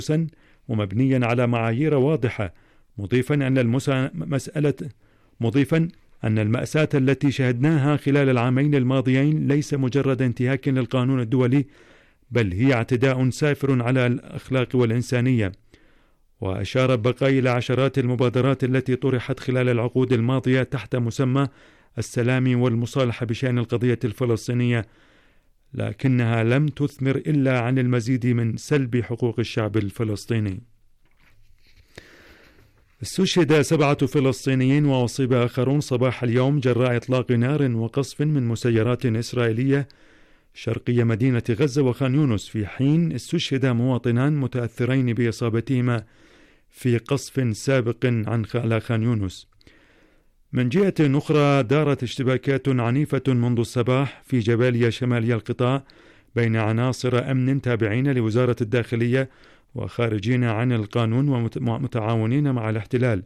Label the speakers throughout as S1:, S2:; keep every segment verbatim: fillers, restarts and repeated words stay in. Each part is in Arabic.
S1: ومبنيا على معايير واضحة، مضيفا أن المسألة مضيفا أن المأساة التي شهدناها خلال العامين الماضيين ليس مجرد انتهاك للقانون الدولي، بل هي اعتداء سافر على الأخلاق والإنسانية. وأشار بقاي إلى عشرات المبادرات التي طرحت خلال العقود الماضية تحت مسمى السلام والمصالحة بشأن القضية الفلسطينية، لكنها لم تثمر إلا عن المزيد من سلب حقوق الشعب الفلسطيني. استشهد سبعة فلسطينيين وأصيب آخرون صباح اليوم جراء إطلاق نار وقصف من مسيرات إسرائيلية شرقي مدينة غزة وخان يونس، في حين استشهد مواطنان متأثرين بإصابتهما في قصف سابق عن على خان يونس. من جهة أخرى دارت اشتباكات عنيفة منذ الصباح في جباليا شمالي القطاع بين عناصر أمن تابعين لوزارة الداخلية وخارجين عن القانون ومتعاونين مع الاحتلال.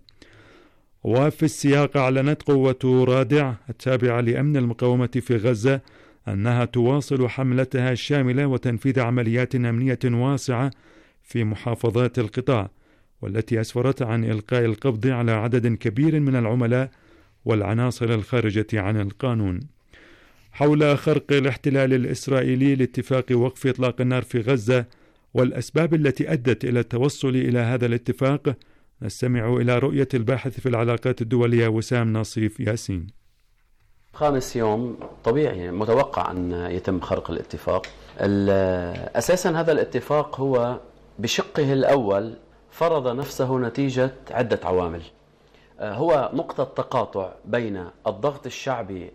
S1: وفي السياق أعلنت قوة رادع التابعة لأمن المقاومة في غزة أنها تواصل حملتها الشاملة وتنفيذ عمليات أمنية واسعة في محافظات القطاع، والتي أسفرت عن إلقاء القبض على عدد كبير من العملاء والعناصر الخارجة عن القانون. حول خرق الاحتلال الإسرائيلي لاتفاق وقف إطلاق النار في غزة والأسباب التي أدت إلى التوصل إلى هذا الاتفاق، نستمع إلى رؤية الباحث في العلاقات الدولية وسام ناصيف ياسين.
S2: خامس يوم طبيعي متوقع أن يتم خرق الاتفاق. أساسا هذا الاتفاق هو بشقه الأول فرض نفسه نتيجة عدة عوامل. هو نقطة تقاطع بين الضغط الشعبي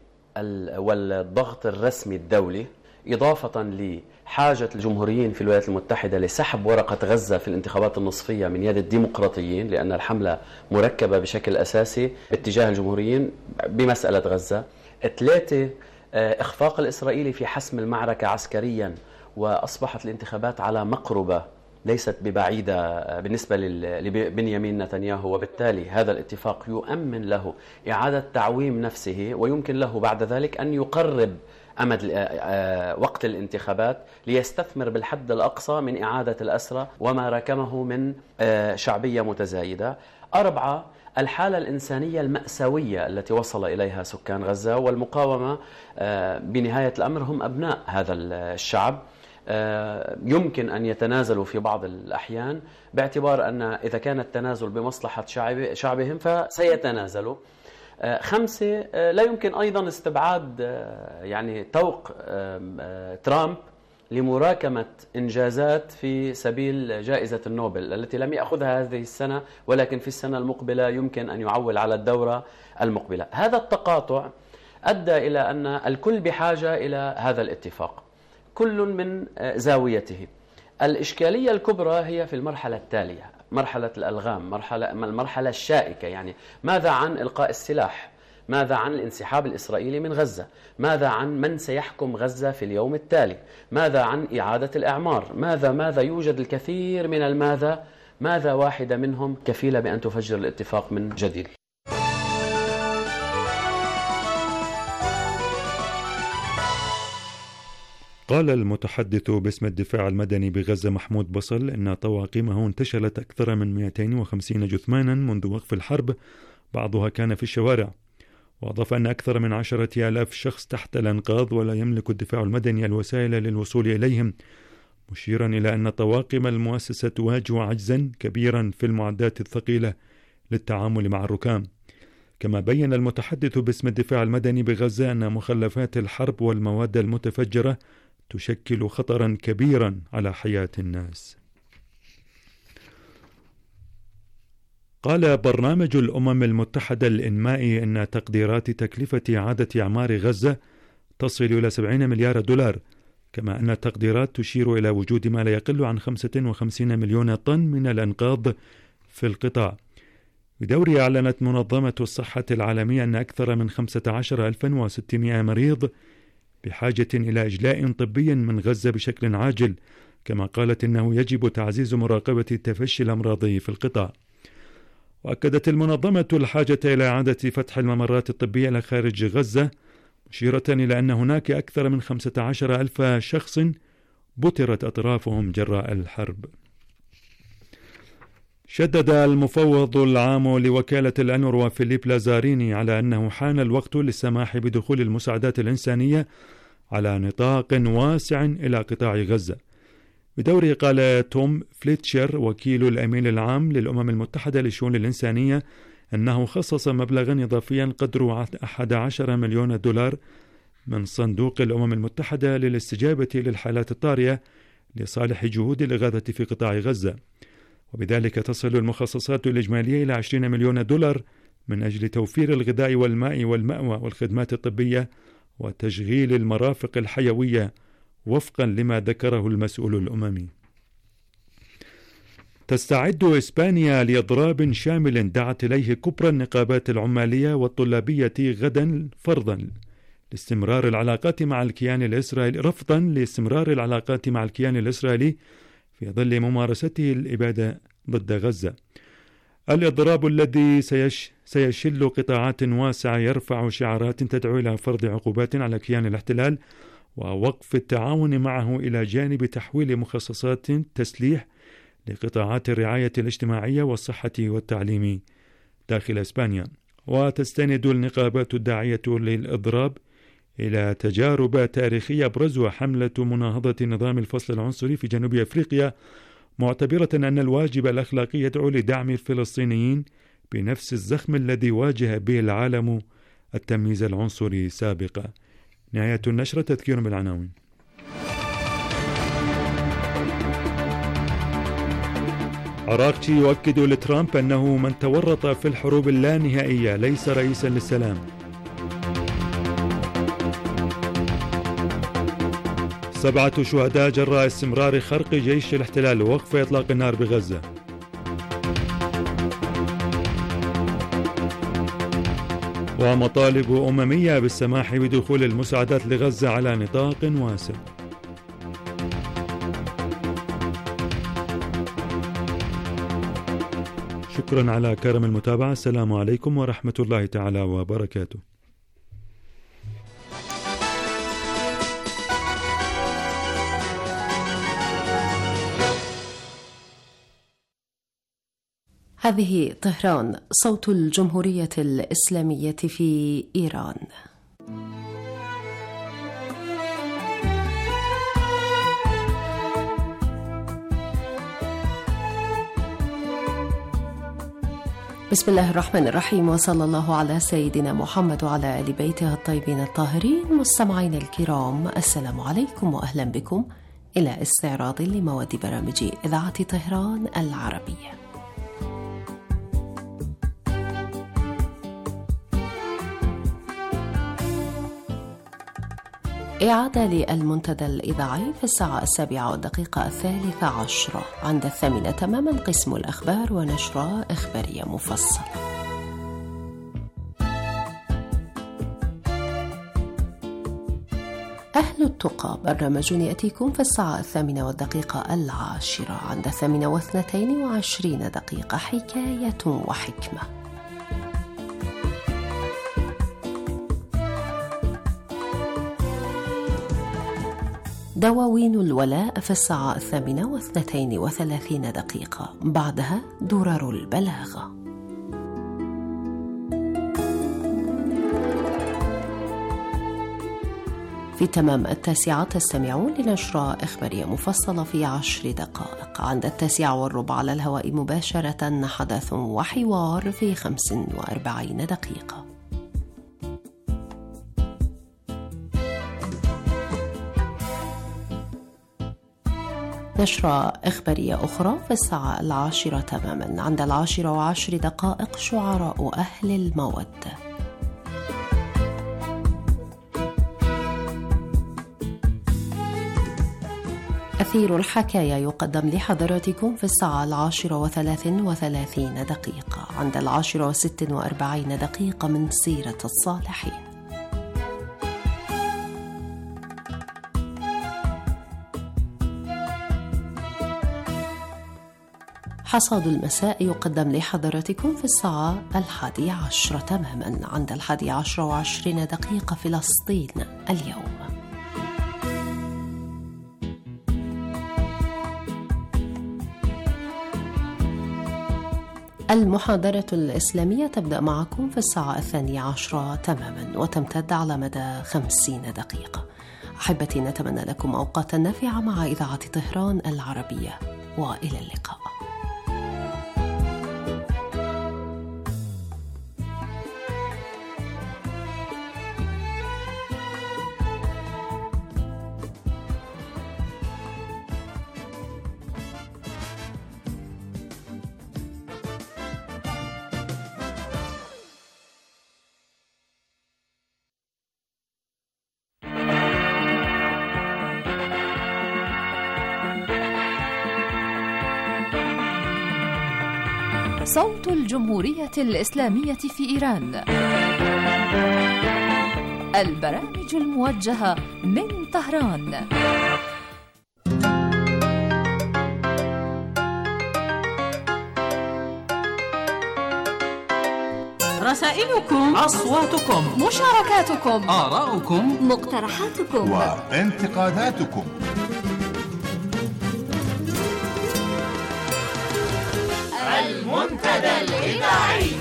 S2: والضغط الرسمي الدولي، إضافة لحاجة الجمهوريين في الولايات المتحدة لسحب ورقة غزة في الانتخابات النصفية من يد الديمقراطيين، لأن الحملة مركبة بشكل أساسي باتجاه الجمهوريين بمسألة غزة. ثلاثة، إخفاق الإسرائيلي في حسم المعركة عسكريا، وأصبحت الانتخابات على مقربة ليست ببعيدة بالنسبة لبنيامين نتنياهو، وبالتالي هذا الاتفاق يؤمن له إعادة تعويم نفسه، ويمكن له بعد ذلك أن يقرب أمد وقت الانتخابات ليستثمر بالحد الأقصى من إعادة الأسرى وما ركمه من شعبية متزايدة. أربعة، الحالة الإنسانية المأساوية التي وصل إليها سكان غزة، والمقاومة بنهاية الأمر هم أبناء هذا الشعب، يمكن أن يتنازلوا في بعض الأحيان باعتبار أن إذا كان التنازل بمصلحة شعبهم فسيتنازلوا. خمسة، لا يمكن أيضا استبعاد يعني توق ترامب لمراكمة إنجازات في سبيل جائزة النوبل التي لم يأخذها هذه السنة، ولكن في السنة المقبلة يمكن أن يعول على الدورة المقبلة. هذا التقاطع أدى إلى أن الكل بحاجة إلى هذا الاتفاق، كل من زاويته. الإشكالية الكبرى هي في المرحلة التالية، مرحلة الألغام، مرحلة المرحلة الشائكة. يعني ماذا عن إلقاء السلاح؟ ماذا عن الانسحاب الإسرائيلي من غزة؟ ماذا عن من سيحكم غزة في اليوم التالي؟ ماذا عن إعادة الإعمار؟ ماذا ماذا يوجد الكثير من الماذا، ماذا واحدة منهم كفيلة بأن تفجر الاتفاق من جديد.
S1: قال المتحدث باسم الدفاع المدني بغزة محمود بصل إن طواقمه انتشلت أكثر من مئتين وخمسين جثمانا منذ وقف الحرب، بعضها كان في الشوارع. وأضاف أن أكثر من عشرة آلاف شخص تحت الأنقاض ولا يملك الدفاع المدني الوسائل للوصول إليهم، مشيرا إلى أن طواقم المؤسسة تواجه عجزا كبيرا في المعدات الثقيلة للتعامل مع الركام. كما بين المتحدث باسم الدفاع المدني بغزة أن مخلفات الحرب والمواد المتفجرة تشكل خطرا كبيرا على حياة الناس. قال برنامج الأمم المتحدة الإنمائي أن تقديرات تكلفة إعادة إعمار غزة تصل إلى سبعين مليار دولار، كما أن التقديرات تشير إلى وجود ما لا يقل عن خمسة وخمسين مليون طن من الأنقاض في القطاع. بدورها أعلنت منظمة الصحة العالمية أن أكثر من خمسة عشر ألفا وستمائة مريض بحاجة إلى إجلاء طبي من غزة بشكل عاجل، كما قالت إنه يجب تعزيز مراقبة تفشي الأمراض في القطاع. وأكدت المنظمة الحاجة إلى إعادة فتح الممرات الطبية إلى خارج غزة، مشيرة إلى أن هناك أكثر من خمسة عشر ألف شخص بترت أطرافهم جراء الحرب. شدد المفوض العام لوكالة الأنوروا فيليب لازاريني على أنه حان الوقت للسماح بدخول المساعدات الإنسانية على نطاق واسع إلى قطاع غزة. بدوره قال توم فليتشر وكيل الأمين العام للأمم المتحدة للشؤون الإنسانية أنه خصص مبلغا إضافيا قدره أحد عشر مليون دولار من صندوق الأمم المتحدة للاستجابة للحالات الطارئة لصالح جهود الإغاثة في قطاع غزة، وبذلك تصل المخصصات الإجمالية إلى عشرين مليون دولار من أجل توفير الغذاء والماء والمأوى والخدمات الطبية وتشغيل المرافق الحيوية وفقا لما ذكره المسؤول الأممي. تستعد إسبانيا لإضراب شامل دعت إليه كبرى النقابات العمالية والطلابية غدا فرضا لاستمرار العلاقات مع الكيان الإسرائيلي رفضا لاستمرار العلاقات مع الكيان الإسرائيلي في ظل ممارسته الإبادة ضد غزة. الإضراب الذي سيش سيشل قطاعات واسعة يرفع شعارات تدعو إلى فرض عقوبات على كيان الاحتلال ووقف التعاون معه إلى جانب تحويل مخصصات تسليح لقطاعات الرعاية الاجتماعية والصحة والتعليم داخل إسبانيا. وتستند النقابات الداعية للإضراب إلى تجارب تاريخية أبرزها حملة مناهضة نظام الفصل العنصري في جنوب أفريقيا، معتبرة أن الواجب الأخلاقي يدعو لدعم الفلسطينيين بنفس الزخم الذي واجه به العالم التمييز العنصري سابقا. نهاية النشرة. تذكير بالعناوين. عراقجي يؤكد لترامب أنه من تورط في الحروب اللانهائية ليس رئيسا للسلام. سبعة شهداء جراء استمرار خرق جيش الاحتلال ووقف إطلاق النار بغزة. ومطالب أممية بالسماح بدخول المساعدات لغزة على نطاق واسع. شكرا على كرم المتابعة. السلام عليكم ورحمة الله تعالى وبركاته.
S3: هذه طهران، صوت الجمهورية الإسلامية في إيران. بسم الله الرحمن الرحيم، وصلى الله على سيدنا محمد وعلى آل بيته الطيبين الطاهرين. مستمعين الكرام، السلام عليكم وأهلا بكم إلى استعراض لمواد برامج إذاعة طهران العربية. إعادة للمنتدى الإذاعي في الساعة السابعة والدقيقة الثالثة عشرة. عند الثامنة تماما قسم الأخبار ونشرة إخبارية مفصلة. أهل التقى برنامج يأتيكم في الساعة الثامنة والدقيقة العاشرة. عند الثامنة واثنتين وعشرين دقيقة حكاية وحكمة. دواوين الولاء في الساعة الثامنة واثنتين وثلاثين دقيقة. بعدها درر البلاغة. في تمام التاسعة تستمعون لنشرة إخبارية مفصلة في عشر دقائق. عند التاسعة والربع على الهواء مباشرة حدث وحوار في خمس وأربعين دقيقة. نشرة إخبارية أخرى في الساعة العاشرة تماما. عند العاشرة وعشر دقائق شعراء أهل المودة. أثير الحكاية يقدم لحضراتكم في الساعة العاشرة وثلاث وثلاثين دقيقة. عند العاشرة وست وأربعين دقيقة من سيرة الصالحين. حصاد المساء يقدم لحضراتكم في الساعة الحادية عشرة تماما. عند الحادية عشرة وعشرين دقيقة فلسطين اليوم. المحاضرة الإسلامية تبدأ معكم في الساعة الثانية عشرة تماما وتمتد على مدى خمسين دقيقة. أحبتي، نتمنى لكم أوقاتا نافعة مع إذاعة طهران العربية، وإلى اللقاء.
S4: صوت الجمهورية الإسلامية في إيران. البرامج الموجهة من طهران.
S5: رسائلكم، أصواتكم،
S4: مشاركاتكم،
S5: آراؤكم،
S4: مقترحاتكم
S6: وانتقاداتكم.
S5: المنتدى الإذاعي.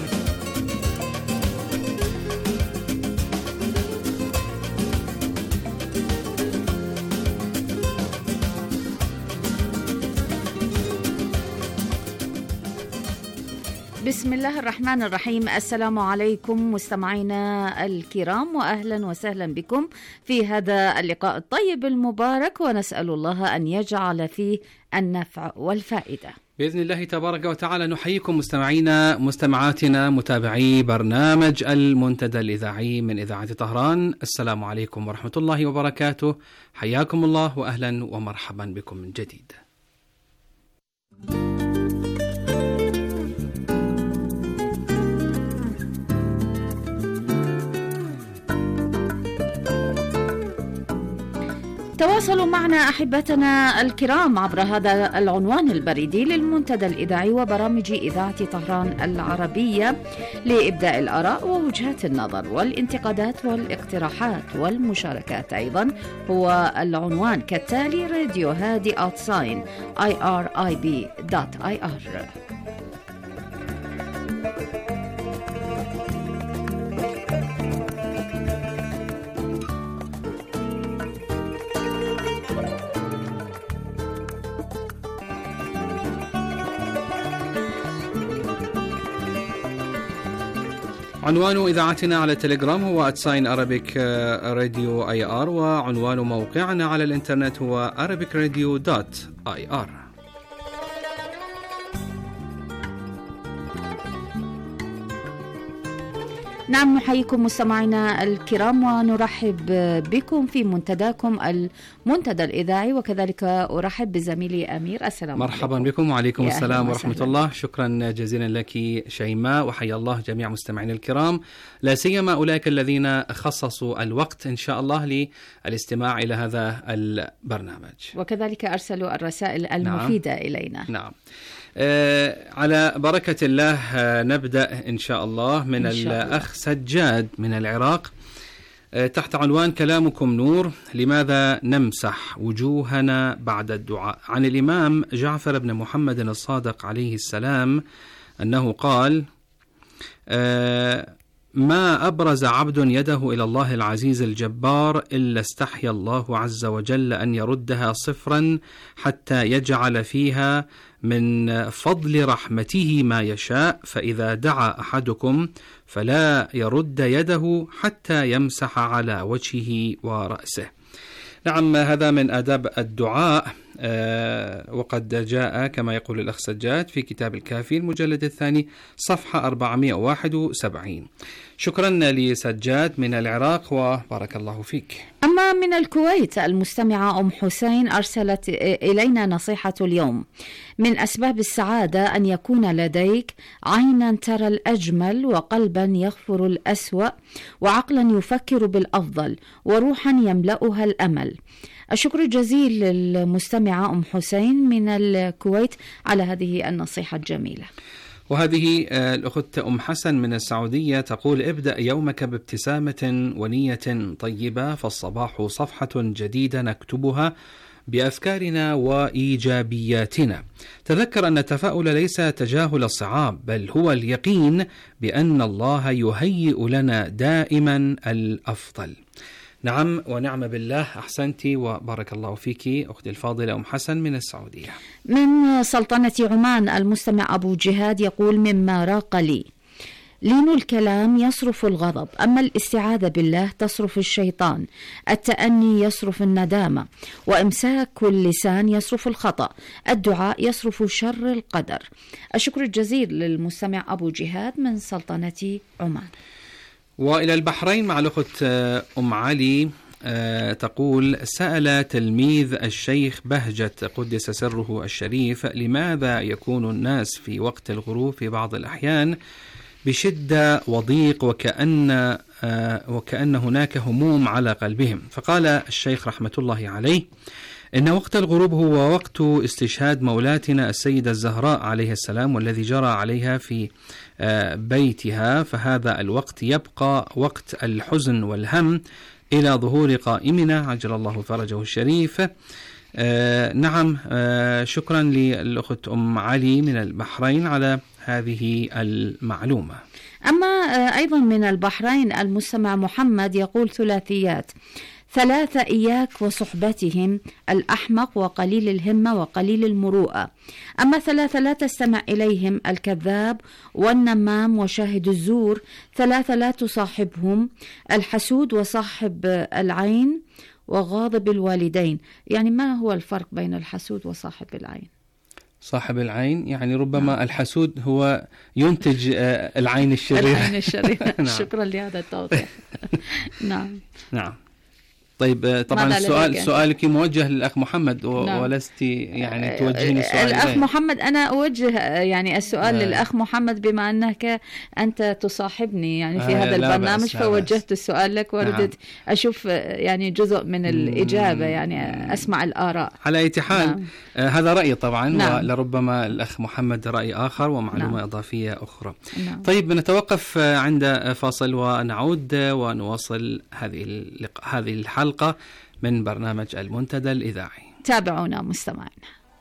S7: بسم الله الرحمن الرحيم. السلام عليكم مستمعينا الكرام، وأهلا وسهلا بكم في هذا اللقاء الطيب المبارك، ونسأل الله أن يجعل فيه النفع والفائدة
S8: بإذن الله تبارك وتعالى. نحييكم مستمعينا مستمعاتنا متابعي برنامج المنتدى الإذاعي من إذاعة طهران. السلام عليكم ورحمة الله وبركاته، حياكم الله وأهلا ومرحبا بكم من جديد.
S7: تواصلوا معنا أحبتنا الكرام عبر هذا العنوان البريدي للمنتدى الإذاعي وبرامج إذاعة طهران العربية لإبداء الآراء ووجهات النظر والانتقادات والاقتراحات والمشاركات. أيضا هو العنوان كالتالي: راديو هادي آت ساين آي آر آي بي دوت آي آر.
S8: عنوان إذاعتنا على التليجرام هو أتساين أرابيك راديو آي آر، وعنوان موقعنا على الإنترنت هو أرابيك راديو دوت آي آر.
S7: نعم، نحييكم مستمعينا الكرام ونرحب بكم في منتداكم المنتدى الإذاعي، وكذلك أرحب بزميلي أمير. السلام
S8: مرحبا
S7: عليكم.
S8: بكم وعليكم السلام ورحمة
S7: وسهلا.
S8: الله. شكرا جزيلا لك شيماء، وحيا الله جميع مستمعين الكرام، لا سيما أولئك الذين خصصوا الوقت إن شاء الله للاستماع إلى هذا البرنامج،
S7: وكذلك أرسلوا الرسائل المفيدة نعم. إلينا.
S8: نعم. آه على بركة الله آه نبدأ إن شاء الله من إن شاء الأخ الله. سجاد من العراق آه تحت عنوان كلامكم نور، لماذا نمسح وجوهنا بعد الدعاء؟ عن الإمام جعفر بن محمد الصادق عليه السلام أنه قال: آه ما أبرز عبد يده إلى الله العزيز الجبار إلا استحيا الله عز وجل أن يردها صفرا حتى يجعل فيها من فضل رحمته ما يشاء، فإذا دعا أحدكم فلا يرد يده حتى يمسح على وجهه ورأسه. نعم، هذا من آداب الدعاء، آه وقد جاء كما يقول الأخ سجاد في كتاب الكافي المجلد الثاني صفحة أربعمائة وواحد وسبعين. شكرا لسجاد من العراق وبارك الله فيك.
S7: أما من الكويت المستمعة أم حسين أرسلت إلينا نصيحة اليوم: من أسباب السعادة أن يكون لديك عينا ترى الأجمل، وقلبا يغفر الأسوأ، وعقلا يفكر بالأفضل، وروحا يملأها الأمل. الشكر الجزيل للمستمعة أم حسين من الكويت على هذه النصيحة الجميلة.
S8: وهذه الأخت أم حسن من السعودية تقول: ابدأ يومك بابتسامة ونية طيبة، فالصباح صفحة جديدة نكتبها، بأفكارنا وإيجابياتنا. تذكر أن التفاؤل ليس تجاهل الصعاب، بل هو اليقين بأن الله يهيئ لنا دائما الأفضل. نعم ونعم بالله. أحسنتي وبارك الله فيك أختي الفاضلة أم حسن من السعودية.
S7: من سلطنة عمان المستمع أبو جهاد يقول: مما راق لي لين الكلام يصرف الغضب، أما الاستعاذة بالله تصرف الشيطان، التأني يصرف الندامة، وإمساك اللسان يصرف الخطأ، الدعاء يصرف شر القدر. الشكر الجزيل للمستمع أبو جهاد من سلطنة عمان.
S8: وإلى البحرين مع الأخت أم علي تقول: سأل تلميذ الشيخ بهجة قدس سره الشريف لماذا يكون الناس في وقت الغروب في بعض الأحيان بشدة وضيق وكأن وكأن هناك هموم على قلبهم، فقال الشيخ رحمة الله عليه: إن وقت الغروب هو وقت استشهاد مولاتنا السيدة الزهراء عليه السلام، والذي جرى عليها في بيتها، فهذا الوقت يبقى وقت الحزن والهم إلى ظهور قائمنا عجل الله فرجه الشريف. آه نعم. آه شكرا للأخت أم علي من البحرين على هذه المعلومة.
S7: أما آه أيضا من البحرين المستمع محمد يقول: ثلاثيات ثلاثة إياك وصحبتهم، الأحمق وقليل الهمة وقليل المروءة. أما ثلاثة لا تستمع إليهم، الكذاب والنمام وشاهد الزور. ثلاثة لا تصاحبهم، الحسود وصاحب العين وغاضب الوالدين. يعني ما هو الفرق بين الحسود وصاحب العين؟
S8: صاحب العين يعني ربما نعم. الحسود هو ينتج العين الشريرة.
S7: العين الشريرة. نعم. شكرا لهذا التوضيح. نعم
S8: نعم. طيب طبعا السؤال سؤالك موجه للأخ محمد و...
S7: نعم.
S8: ولست يعني توجهني سؤال
S7: الأخ
S8: غير.
S7: محمد أنا أوجه يعني السؤال آه. للأخ محمد بما أنك أنت تصاحبني يعني في آه هذا البرنامج، بس فوجهت السؤال لك وردت نعم. أشوف يعني جزء من الإجابة، يعني أسمع الآراء.
S8: على أي حال نعم. آه هذا رأيي طبعا نعم. ولربما الأخ محمد رأي آخر ومعلومة نعم. إضافية أخرى نعم. طيب نتوقف عند فاصل ونعود ونواصل هذه اللق... هذه الحلقة من برنامج المنتدى الإذاعي.
S7: تابعونا مستمعينا.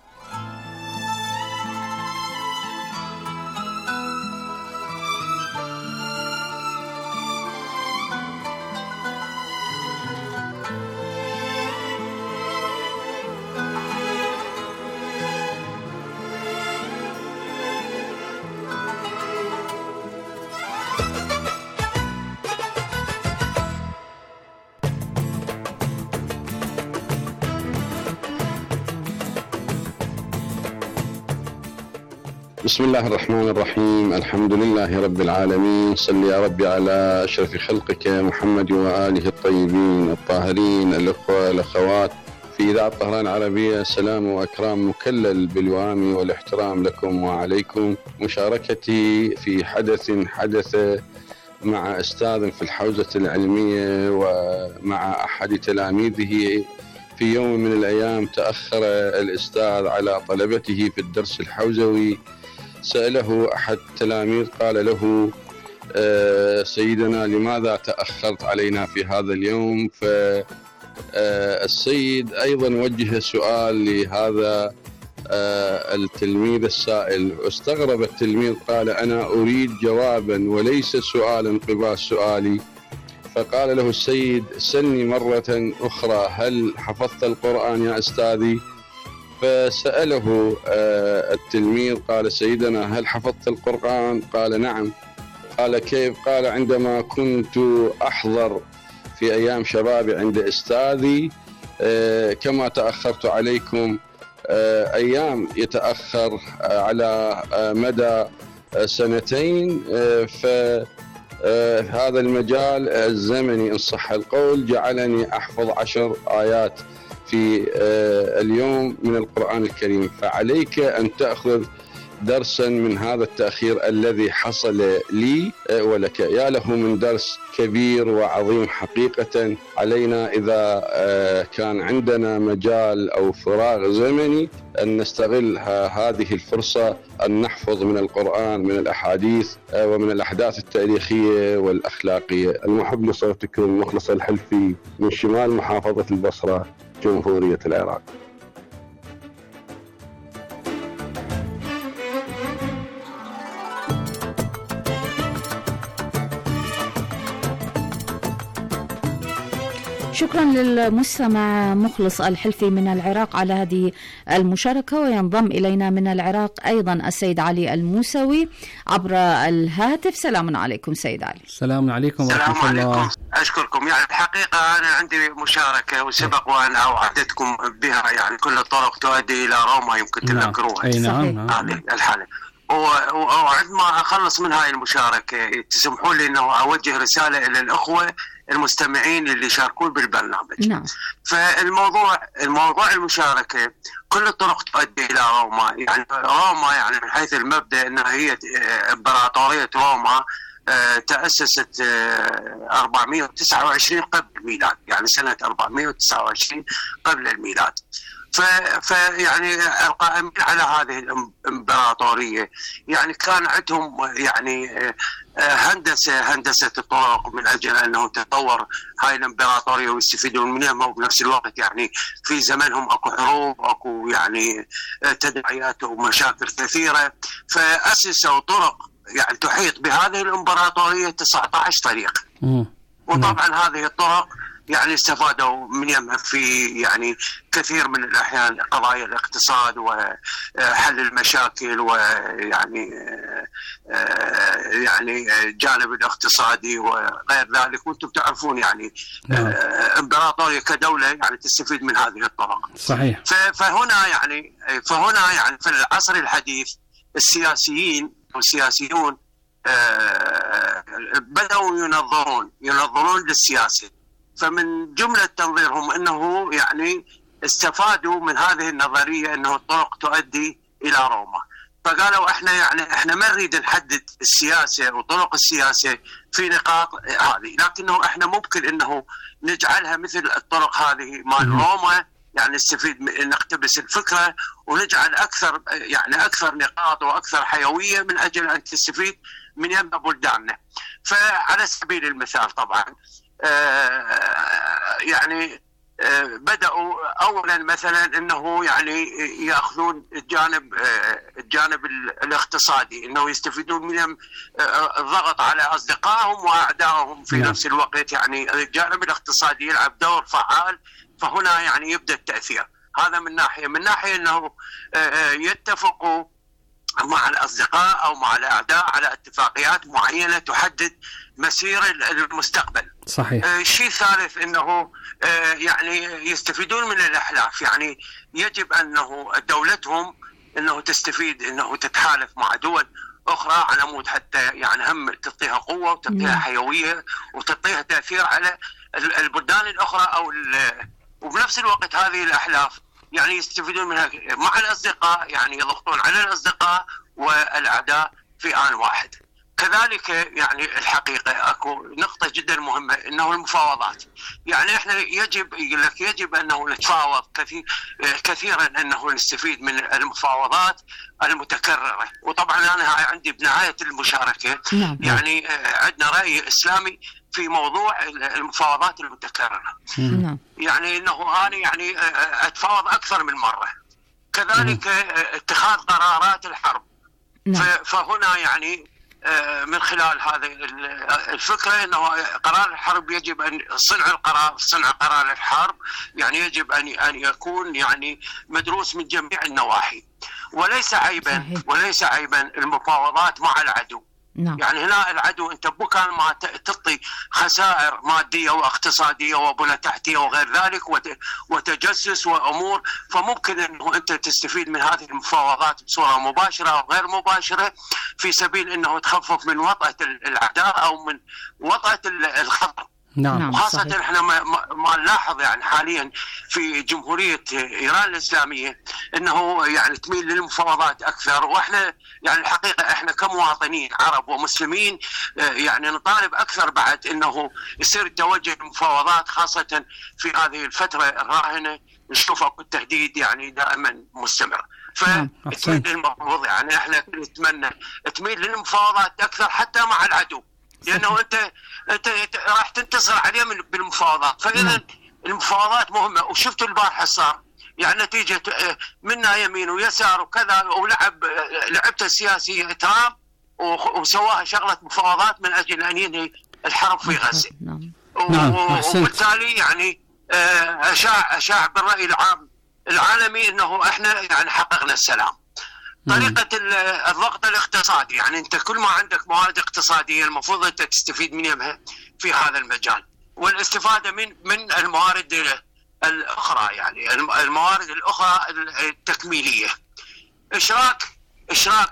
S9: بسم الله الرحمن الرحيم. الحمد لله رب العالمين. صل يا ربي على أشرف خلقك محمد وآله الطيبين الطاهرين. الأخوة الأخوات في إذاعة طهران العربية، سلام وأكرام مكلل بالوام والاحترام لكم وعليكم. مشاركتي في حدث حدث مع أستاذ في الحوزة العلمية ومع أحد تلاميذه. في يوم من الأيام تأخر الأستاذ على طلبته في الدرس الحوزوي، سأله أحد التلاميذ قال له: آه سيدنا لماذا تأخرت علينا في هذا اليوم؟ فالسيد أيضا وجه سؤال لهذا آه التلميذ السائل، واستغرب التلميذ قال: أنا أريد جوابا وليس سؤالا قبال سؤالي. فقال له السيد: سلني مرة أخرى، هل حفظت القرآن يا أستاذي؟ فسأله التلميذ قال: سيدنا هل حفظت القرآن؟ قال: نعم. قال: كيف؟ قال: عندما كنت أحضر في أيام شبابي عند أستاذي كما تأخرت عليكم أيام يتأخر على مدى سنتين، ف آه هذا المجال الزمني إن صح القول جعلني أحفظ عشر آيات في آه اليوم من القرآن الكريم، فعليك أن تأخذ درسا من هذا التأخير الذي حصل لي آه ولك. يا له من درس كبير وعظيم حقيقة علينا إذا آه كان عندنا مجال أو فراغ زمني أن نستغل هذه الفرصة أن نحفظ من القرآن من الأحاديث ومن الأحداث التاريخية والأخلاقية. المحب لصوتكم مخلص الحلفي من شمال محافظة البصرة، جمهورية العراق.
S7: شكرا للمستمع مخلص الحلفي من العراق على هذه المشاركة. وينضم إلينا من العراق أيضا السيد علي الموسوي عبر الهاتف. سلام عليكم سيد علي.
S8: السلام عليكم ورحمة الله.
S10: أشكركم. يعني الحقيقة أنا عندي مشاركة وسبق وأنا أوعدتكم بها، يعني كل الطرق تؤدي إلى روما، يمكن تذكروها.
S8: أي نعم.
S10: هذه الحالة. وعندما أخلص من هاي المشاركة تسمحوا لي أنه أوجه رسالة إلى الأخوة المستمعين اللي يشاركون بالبرنامج.
S7: نعم.
S10: فالموضوع الموضوع المشاركة كل الطرق تؤدي إلى روما. يعني روما يعني من حيث المبدأ أنها هي إمبراطورية روما تأسست أربعمائة وتسعة وعشرين قبل الميلاد، يعني سنة أربعمائة وتسعة وعشرين قبل الميلاد. فيعني القائمين على هذه الإمبراطورية يعني كان عندهم يعني هندسة هندسة الطرق من أجل أنه تطور هاي الإمبراطورية ويستفيدون منها، وبنفس الوقت يعني في زمنهم أكو حروب، أكو يعني تداعيات ومشاكل كثيرة، فأسسوا طرق يعني تحيط بهذه الإمبراطورية تسعة عشر طريق. وطبعا هذه الطرق يعني استفادوا من يمها في يعني كثير من الأحيان قضايا الاقتصاد وحل المشاكل، ويعني يعني جانب الاقتصادي وغير ذلك. وانتم تعرفون يعني امبراطورية كدولة يعني تستفيد من هذه الطرق.
S8: صحيح.
S10: فهنا يعني فهنا يعني في العصر الحديث السياسيين والسياسيون بدأوا ينظرون ينظرون للسياسة، فمن جملة تنظيرهم أنه يعني استفادوا من هذه النظرية أنه الطرق تؤدي إلى روما، فقالوا إحنا يعني إحنا ما نريد نحدد السياسة وطرق السياسة في نقاط هذه، لكنه إحنا ممكن أنه نجعلها مثل الطرق هذه مال روما، يعني نستفيد نقتبس الفكرة ونجعل أكثر يعني أكثر نقاط وأكثر حيوية من أجل أن تستفيد من يم بلداننا. فعلى سبيل المثال طبعا آه يعني آه بدأوا أولا مثلا أنه يعني يأخذون الجانب آه الجانب الاقتصادي، أنه يستفيدون من آه الضغط على أصدقائهم وأعدائهم في نفس الوقت، يعني الجانب الاقتصادي يلعب دور فعال. فهنا يعني يبدأ التأثير هذا من ناحية من ناحية أنه آه يتفقوا مع الأصدقاء أو مع الأعداء على اتفاقيات معينة تحدد مسير المستقبل.
S8: صحيح.
S10: الشيء آه الثالث أنه آه يعني يستفيدون من الأحلاف، يعني يجب أنه دولتهم أنه تستفيد أنه تتحالف مع دول أخرى على مود حتى يعني هم تعطيها قوة وتعطيها حيوية وتعطيها تأثير على البلدان الأخرى، أو وبنفس الوقت هذه الأحلاف يعني يستفيدون منها مع الأصدقاء، يعني يضغطون على الأصدقاء والأعداء في آن واحد. كذلك يعني الحقيقة أكو نقطة جدا مهمة أنه المفاوضات، يعني إحنا يجب يقول لك يجب أنه نتفاوض كثير كثيرا، أنه نستفيد من المفاوضات المتكررة. وطبعا أنا عندي بنهاية المشاركة يعني عندنا رأي إسلامي في موضوع المفاوضات المتكررة. يعني أنه أنا يعني أتفاوض أكثر من مرة. كذلك اتخاذ قرارات الحرب. فهنا يعني من خلال هذه الفكرة أنه قرار الحرب يجب أن صنع القرار صنع قرار الحرب يعني يجب أن أن يكون يعني مدروس من جميع النواحي، وليس عيبا وليس عيبا المفاوضات مع العدو.
S7: نعم.
S10: يعني هنا العدو انت بكان ما تعطي خسائر ماديه واقتصاديه وبنى تحتيه وغير ذلك وتجسس وامور، فممكن انه انت تستفيد من هذه المفاوضات بصوره مباشره او غير مباشره في سبيل انه تخفف من وطأة العداء او من وطأة الخطر.
S8: نعم.
S10: وخاصة صحيح. احنا ما, ما نلاحظ يعني حاليا في جمهورية ايران الاسلامية انه يعني تميل للمفاوضات اكثر، واحنا يعني الحقيقة احنا كمواطنين عرب ومسلمين يعني نطالب اكثر بعد انه يصير التوجه للمفاوضات، خاصة في هذه الفترة الراهنة نشوف اكو التهديد يعني دائما مستمر. فتميل للمفروض يعني احنا نتمنى تميل للمفاوضات اكثر حتى مع العدو، لأنه أنت أنت راح تنتصر عليه بالمفاوضات. فإذا المفاوضات مهمة. وشفتوا البارحة صار يعني نتيجة منا يمين ويسار وكذا، ولعب لعبته السياسية ترامب وسواها شغلة مفاوضات من أجل أن ينهي الحرب في غزة.
S8: نعم.
S10: وبالتالي يعني أشاع أشاع بالرأي العام العالمي أنه إحنا يعني حققنا السلام. طريقة الضغط الاقتصادي، يعني أنت كل ما عندك موارد اقتصادية المفروض أنت تستفيد منها في هذا المجال، والاستفادة من من الموارد الأخرى، يعني الموارد الأخرى التكميلية. إشراك إشراك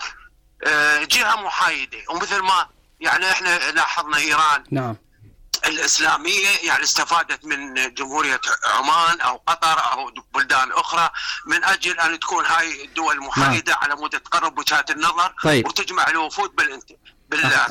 S10: جهة محايدة، ومثل ما يعني إحنا لاحظنا إيران
S8: نعم
S10: الإسلامية يعني استفادت من جمهورية عمان أو قطر أو بلدان أخرى من أجل أن تكون هاي الدول محايدة نعم. على مود تقرب وجهات النظر طيب. وتجمع الوفود بالانت بالله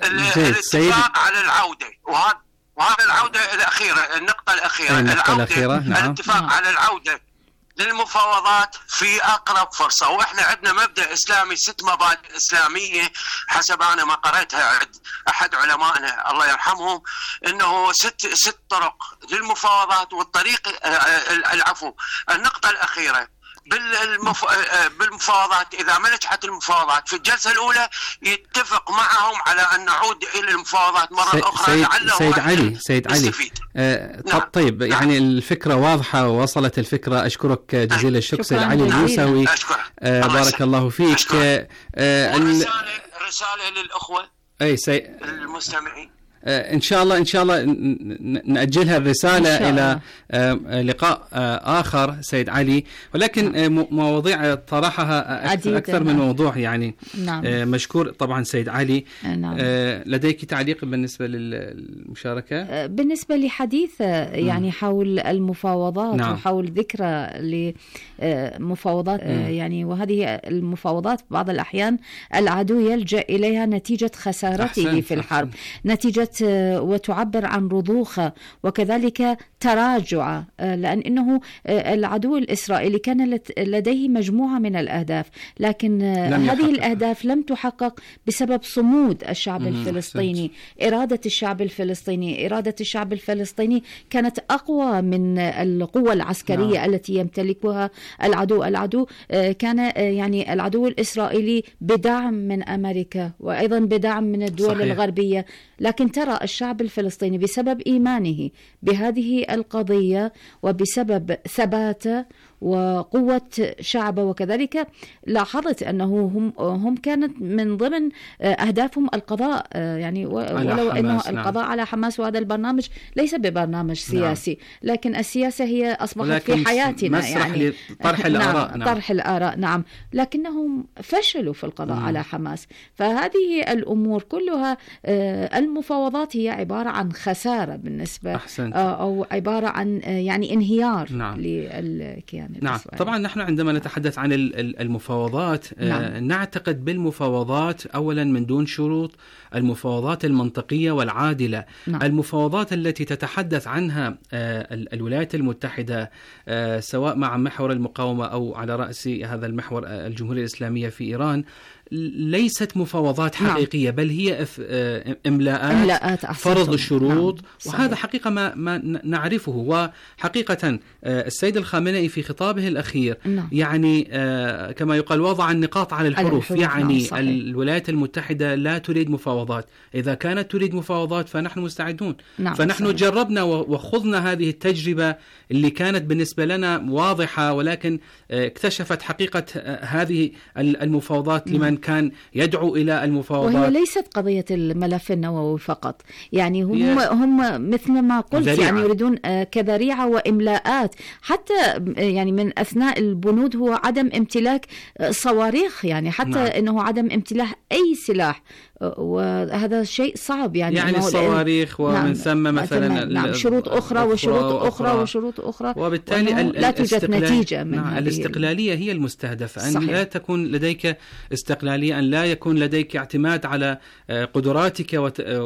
S10: الاتفاق على العودة، وهذا وهذا العودة الأخيرة، النقطة الأخيرة
S8: النقطة الأخيرة
S10: نعم. الاتفاق نعم. على العودة للمفاوضات في أقرب فرصة. وإحنا عندنا مبدأ إسلامي، ست مبادئ إسلامية حسب أنا ما قرأتها عند أحد علمائنا الله يرحمهم، إنه ست ست طرق للمفاوضات. والطريق العفو النقطة الأخيرة بالمف... بالمفاوضات، إذا ما نجحت المفاوضات في الجلسة الأولى يتفق معهم على أن نعود إلى المفاوضات مرة سي... أخرى لعله
S8: سيد علي سيد علي آه... نعم. طيب نعم. يعني الفكرة واضحة ووصلت الفكرة. أشكرك جزيل الشكر سيد علي الموسوي. آه بارك الله فيك. آه
S10: ال... رسالة للأخوة
S8: أي سي...
S10: المستمعين
S8: إن شاء الله إن شاء الله نأجلها الرسالة إلى لقاء آخر سيد علي، ولكن مواضيع طرحها أكثر من موضوع يعني نعم. مشكور طبعا سيد علي. نعم. لديك تعليق بالنسبة للمشاركة؟
S7: بالنسبة لحديث يعني حول المفاوضات نعم. وحول ذكرى لمفاوضات يعني، وهذه المفاوضات بعض الأحيان العدو يلجأ إليها نتيجة خسارته أحسن. في الحرب أحسن. نتيجة وتعبر عن رضوخة وكذلك تراجع، لأن إنه العدو الإسرائيلي كان لديه مجموعة من الأهداف، لكن هذه الأهداف لم تحقق بسبب صمود الشعب الفلسطيني. إرادة الشعب الفلسطيني إرادة الشعب الفلسطيني كانت أقوى من القوة العسكرية نعم. التي يمتلكها العدو. العدو كان يعني العدو الإسرائيلي بدعم من أمريكا وأيضا بدعم من الدول صحيح. الغربية، لكن ترى الشعب الفلسطيني بسبب إيمانه بهذه القضية وبسبب ثباته وقوة شعبه، وكذلك لاحظت أنه هم هم كانت من ضمن أهدافهم القضاء يعني ولو أنه القضاء نعم. على حماس. وهذا البرنامج ليس ببرنامج سياسي نعم. لكن السياسة هي أصبحت في حياتنا يعني
S8: طرح الآراء
S7: نعم. طرح الآراء نعم، لكنهم فشلوا في القضاء نعم. على حماس. فهذه الأمور كلها المفاوضات هي عبارة عن خسارة بالنسبة أحسنت. أو عبارة عن يعني انهيار نعم. للكيان
S8: نعم. طبعا نحن عندما نتحدث عن المفاوضات نعم. نعتقد بالمفاوضات أولا من دون شروط، المفاوضات المنطقية والعادلة نعم. المفاوضات التي تتحدث عنها الولايات المتحدة سواء مع محور المقاومة أو على رأس هذا المحور الجمهورية الإسلامية في إيران ليست مفاوضات حقيقية نعم. بل هي إملاءات, إملاءات فرض الشروط نعم. وهذا حقيقة ما, ما نعرفه. وحقيقة السيد الخامنئي في خطابه الأخير نعم. يعني كما يقال وضع النقاط على الحروف, الحروف يعني نعم. الولايات المتحدة لا تريد مفاوضات، إذا كانت تريد مفاوضات فنحن مستعدون نعم. فنحن صحيح. جربنا وخضنا هذه التجربة اللي كانت بالنسبة لنا واضحة، ولكن اكتشفت حقيقة هذه المفاوضات نعم. لمن كان يدعو إلى المفاوضات.
S7: وهي ليست قضية الملف النووي فقط، يعني هم هم مثل ما قلت ذريعة. يعني يريدون كذريعة وإملاءات، حتى يعني من أثناء البنود هو عدم امتلاك صواريخ، يعني حتى نعم. إنه عدم امتلاك أي سلاح، وهذا شيء صعب يعني
S8: يعني الصواريخ ومن نعم ثم مثلا
S7: نعم شروط أخرى وشروط أخرى, أخرى وشروط أخرى،
S8: وبالتالي
S7: لا توجد نتيجة من
S8: نعم الاستقلالية هي المستهدفة، أن صحيح. لا تكون لديك استقلالية، أن لا يكون لديك اعتماد على قدراتك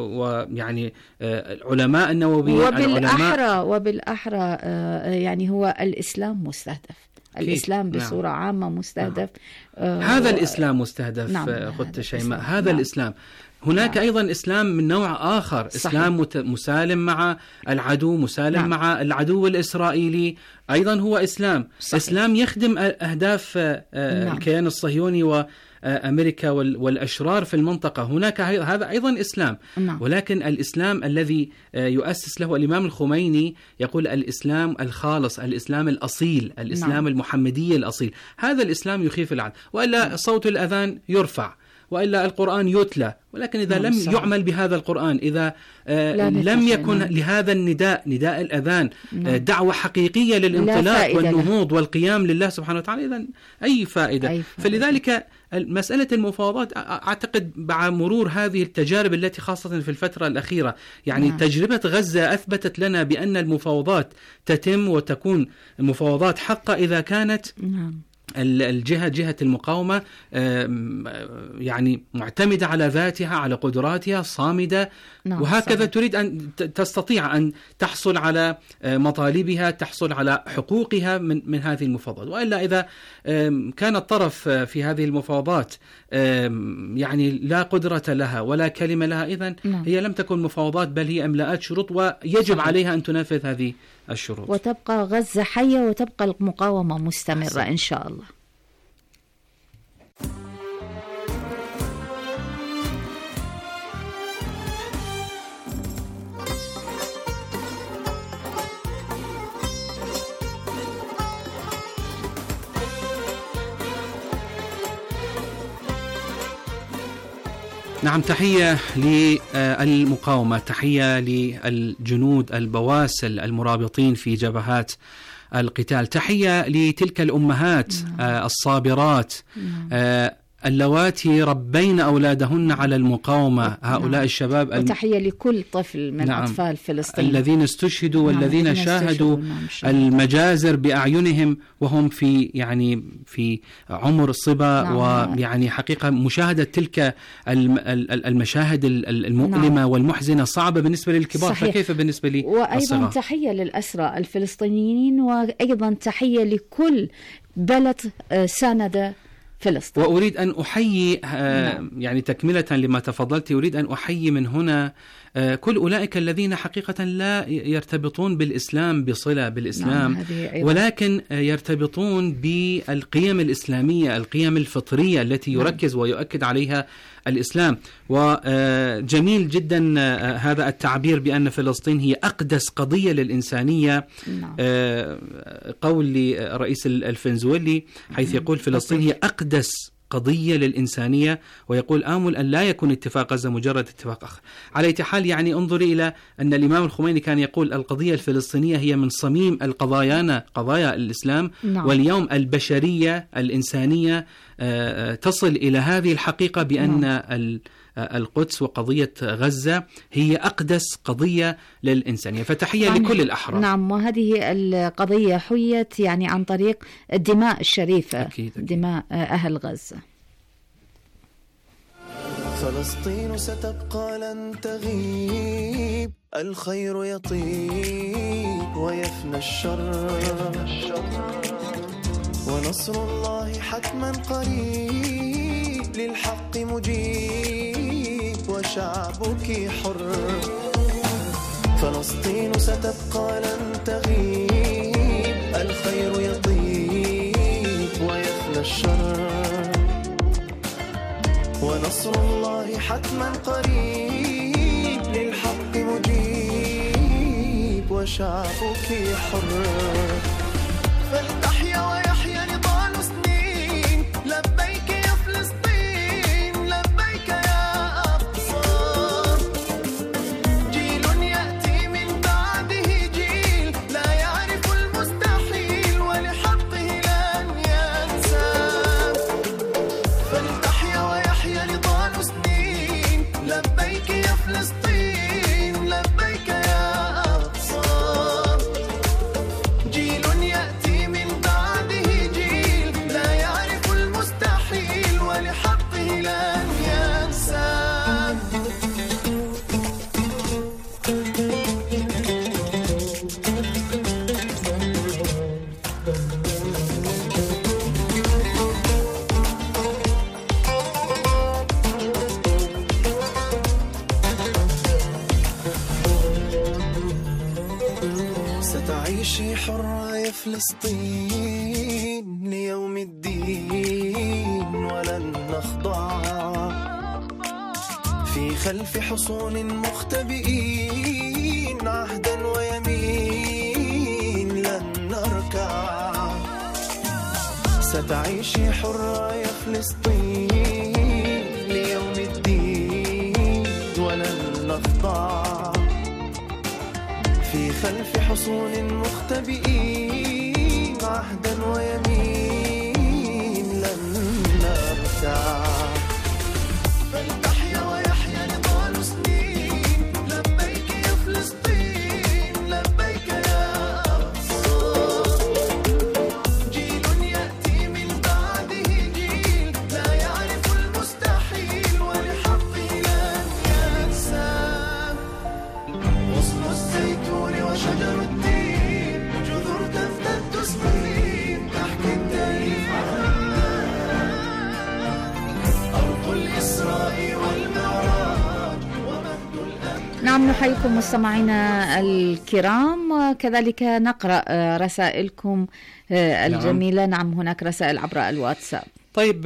S8: ويعني العلماء النوويين
S7: وبالأحرى وبالأحرى يعني هو الإسلام مستهدف، الإسلام بصورة نعم. عامة مستهدف.
S8: آه هذا الإسلام مستهدف نعم. خدت شيماء هذا نعم. الإسلام هناك نعم. أيضا إسلام من نوع آخر، صحيح. إسلام مسالم مع العدو، مسالم نعم. مع العدو الإسرائيلي، أيضا هو إسلام صحيح. إسلام يخدم أهداف نعم. الكيان الصهيوني أمريكا والأشرار في المنطقة. هناك هذا أيضا إسلام،
S7: نعم.
S8: ولكن الإسلام الذي يؤسس له الإمام الخميني يقول الإسلام الخالص، الإسلام الأصيل، الإسلام نعم. المحمدي الأصيل. هذا الإسلام يخيف العدل، وإلا صوت الأذان يرفع، وإلا القرآن يتلى، ولكن إذا لم صحيح. يعمل بهذا القرآن، إذا آه لم يكن نعم. لهذا النداء، نداء الأذان نعم. آه دعوة حقيقية للانطلاق والنهوض له. والقيام لله سبحانه وتعالى، إذن أي فائدة. أي فائدة. فلذلك مسألة المفاوضات أعتقد مع مرور هذه التجارب التي خاصة في الفترة الأخيرة، يعني نعم. تجربة غزة أثبتت لنا بأن المفاوضات تتم وتكون المفاوضات حقة إذا كانت نعم. الجهة جهة المقاومة يعني معتمدة على ذاتها، على قدراتها، صامدة، نعم وهكذا صحيح. تريد أن تستطيع أن تحصل على مطالبها، تحصل على حقوقها من من هذه المفاوضات. وإلا إذا كان الطرف في هذه المفاوضات يعني لا قدرة لها ولا كلمة لها، إذن نعم. هي لم تكن مفاوضات، بل هي إملاءات شروط، ويجب صحيح. عليها أن تنفذ هذه الشروط،
S7: وتبقى غزة حية وتبقى المقاومة مستمرة أحسن. إن شاء الله.
S8: نعم، تحية للمقاومة، تحية للجنود البواسل المرابطين في جبهات القتال، تحية لتلك الأمهات الصابرات اللواتي ربين أولادهن على المقاومة، هؤلاء نعم. الشباب
S7: وتحية لكل طفل من نعم. أطفال فلسطين
S8: الذين استشهدوا نعم. والذين شاهدوا نعم. المجازر بأعينهم وهم في يعني في عمر الصبا نعم. ويعني حقيقة مشاهدة تلك المشاهد المؤلمة نعم. والمحزنة صعبة بالنسبة للكبار، صحيح. فكيف بالنسبة لي
S7: وأيضا
S8: الصغار؟
S7: تحية للأسرى الفلسطينيين، وأيضا تحية لكل بلد ساند فلسطين.
S8: وأريد أن أحيي نعم. يعني تكملة لما تفضلت، أريد أن أحيي من هنا كل أولئك الذين حقيقة لا يرتبطون بالإسلام بصلة بالإسلام نعم. ولكن يرتبطون بالقيم الإسلامية، القيم الفطرية التي يركز نعم. ويؤكد عليها الإسلام. وجميل جدا هذا التعبير بأن فلسطين هي أقدس قضية للإنسانية نعم. قول لرئيس الفنزويلي حيث يقول فلسطين هي أقدس قضية للإنسانية، ويقول آمل أن لا يكون اتفاق غزة مجرد اتفاق آخر. على أي حال يعني انظري إلى أن الإمام الخميني كان يقول القضية الفلسطينية هي من صميم القضايانا قضايا الإسلام نعم. واليوم البشرية الإنسانية تصل إلى هذه الحقيقة بأن نعم. القدس وقضية غزة هي أقدس قضية للإنسانية، فتحية يعني لكل الأحرار.
S7: نعم، وهذه القضية حيت يعني عن طريق الدماء الشريفة أكيد أكيد. دماء أهل غزة.
S11: فلسطين ستبقى لن تغيب، الخير يطيب ويفنى الشر، ونصر الله حتما قريب، للحق مجيب وشعبك حر. فلسطين ستبقى لن تغيب، الخير يطيب ويفنى الشر، ونصر الله حتما قريب، للحق مجيب وشعبك حر. فلتحيا ويحيا نضال سنين، لبيك يا فلسطين، لبيك يا أقصى. جيل يأتي من بعده جيل، لا يعرف المستحيل ولحقه لن ينسى. فلتحيا ويحيا نضال سنين، لبيك يا فلسطين، لبيك يا أقصى. جيل يأتي من بعده جيل، لا يعرف المستحيل ولحقه لن ينسى. ستعيشي حرة يا فلسطين ليوم الدين، ولن نخضع في خلف حصون مختبئين عهدا ويمين لن نركع. ستعيشي حرة يا فلسطين ليوم الدين ولن نخضع. في خلف حصون مختبئين عهدا ويمين لن نركع. فلتحيا ويحيا نضال سنين لبيك يا فلسطين لبيك يا أقصى. جيل يأتي من بعده جيل لا يعرف المستحيل ولحقه لن ينسى. غصن الزيتون وشجر التين جذور تفتت سنين تحكي التاريخ.
S7: نعم، نحييكم مستمعينا الكرام، وكذلك نقرأ رسائلكم الجميلة. نعم, نعم هناك رسائل عبر الواتساب.
S8: طيب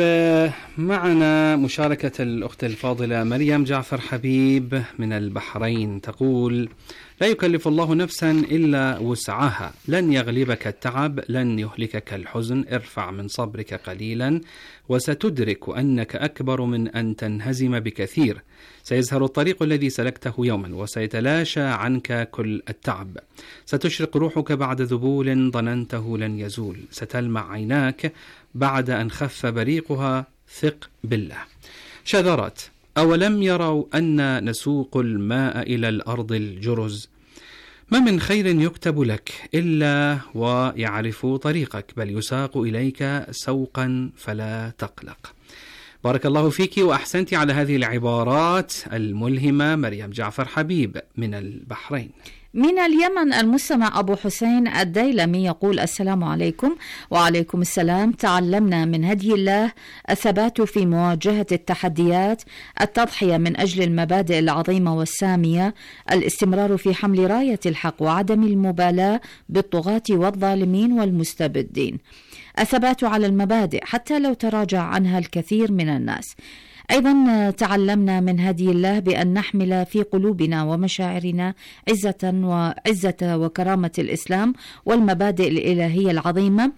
S8: معنا مشاركة الأخت الفاضلة مريم جعفر حبيب من البحرين، تقول: لا يكلف الله نفسا إلا وسعها، لن يغلبك التعب، لن يهلكك الحزن، ارفع من صبرك قليلا وستدرك أنك أكبر من أن تنهزم بكثير. سيزهر الطريق الذي سلكته يوما وسيتلاشى عنك كل التعب. ستشرق روحك بعد ذبول ظننته لن يزول، ستلمع عيناك بعد أن خف بريقها، ثق بالله. شذرات: أولم يروا أن نسوق الماء إلى الأرض الجرز؟ ما من خير يكتب لك إلا ويعرف طريقك، بل يساق إليك سوقا فلا تقلق. بارك الله فيك وأحسنت على هذه العبارات الملهمة مريم جعفر حبيب من البحرين.
S7: من اليمن المستمع أبو حسين الديلمي يقول: السلام عليكم. وعليكم السلام. تعلمنا من هدي الله الثبات في مواجهة التحديات، التضحية من أجل المبادئ العظيمة والسامية، الاستمرار في حمل راية الحق وعدم المبالاة بالطغاة والظالمين والمستبدين، الثبات على المبادئ حتى لو تراجع عنها الكثير من الناس. أيضا تعلمنا من هدي الله بأن نحمل في قلوبنا ومشاعرنا عزة وعزة وكرامة الإسلام والمبادئ الإلهية العظيمة،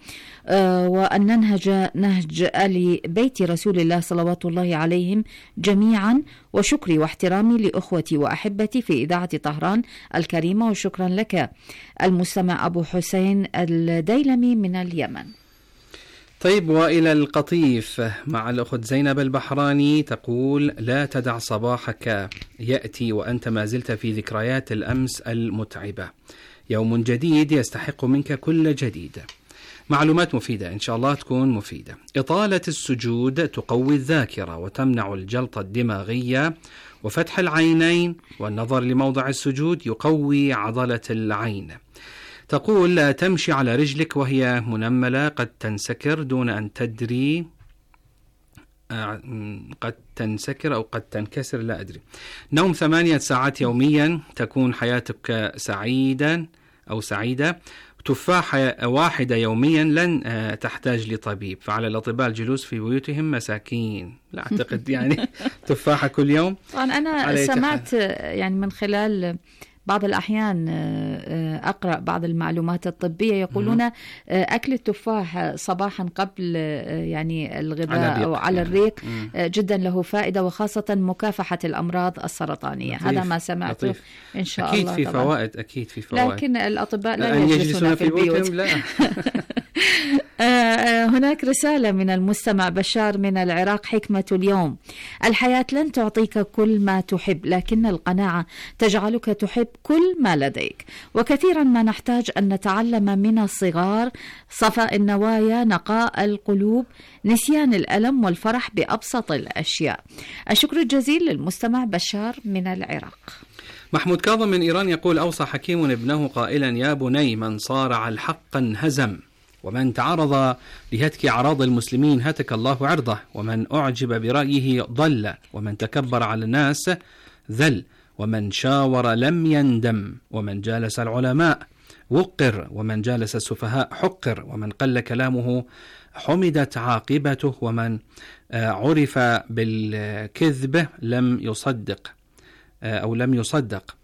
S7: وأن ننهج نهج آل بيت رسول الله صلوات الله عليهم جميعا. وشكري واحترامي لأخوتي وأحبتي في إذاعة طهران الكريمة، وشكرا لك المستمع أبو حسين الديلمي من اليمن.
S8: طيب، وإلى القطيف مع الأخت زينب البحراني، تقول: لا تدع صباحك يأتي وأنت ما زلت في ذكريات الأمس المتعبة. يوم جديد يستحق منك كل جديد. معلومات مفيدة إن شاء الله تكون مفيدة. إطالة السجود تقوي الذاكرة وتمنع الجلطة الدماغية، وفتح العينين والنظر لموضع السجود يقوي عضلة العين. تقول: لا تمشي على رجلك وهي منملة، قد تنسكر دون أن تدري، قد تنسكر أو قد تنكسر لا أدري. نوم ثمانية ساعات يوميا تكون حياتك سعيدا أو سعيدة. تفاحة واحدة يوميا لن تحتاج لطبيب، فعلى الأطباء الجلوس في بيوتهم مساكين. لا أعتقد يعني تفاحة كل يوم.
S7: طبعا أنا سمعت يعني من خلال بعض الأحيان أقرأ بعض المعلومات الطبية يقولون أكل التفاح صباحا قبل يعني الغذاء أو على الريق جدا له فائدة، وخاصة مكافحة الأمراض السرطانية. لطيف. هذا ما سمعته. لطيف. إن شاء
S8: أكيد
S7: الله
S8: في
S7: طبعا.
S8: فوائد أكيد في فوائد،
S7: لكن الأطباء لا يجلسون في البيوت.
S8: لا.
S7: هناك رسالة من المستمع بشار من العراق: حكمة اليوم: الحياة لن تعطيك كل ما تحب، لكن القناعة تجعلك تحب كل ما لديك. وكثيرا ما نحتاج أن نتعلم من الصغار صفاء النوايا، نقاء القلوب، نسيان الألم والفرح بأبسط الأشياء. الشكر الجزيل للمستمع بشار من العراق.
S8: محمود كاظم من إيران يقول: أوصى حكيم ابنه قائلا: يا بني، من صارع الحق انهزم، ومن تعرض لهتك أعراض المسلمين هتك الله عرضه، ومن أعجب برأيه ضل، ومن تكبر على الناس ذل، ومن شاور لم يندم، ومن جالس العلماء وقر، ومن جالس السفهاء حقر، ومن قل كلامه حمدت عاقبته، ومن عرف بالكذب لم يصدق أو لم يصدق،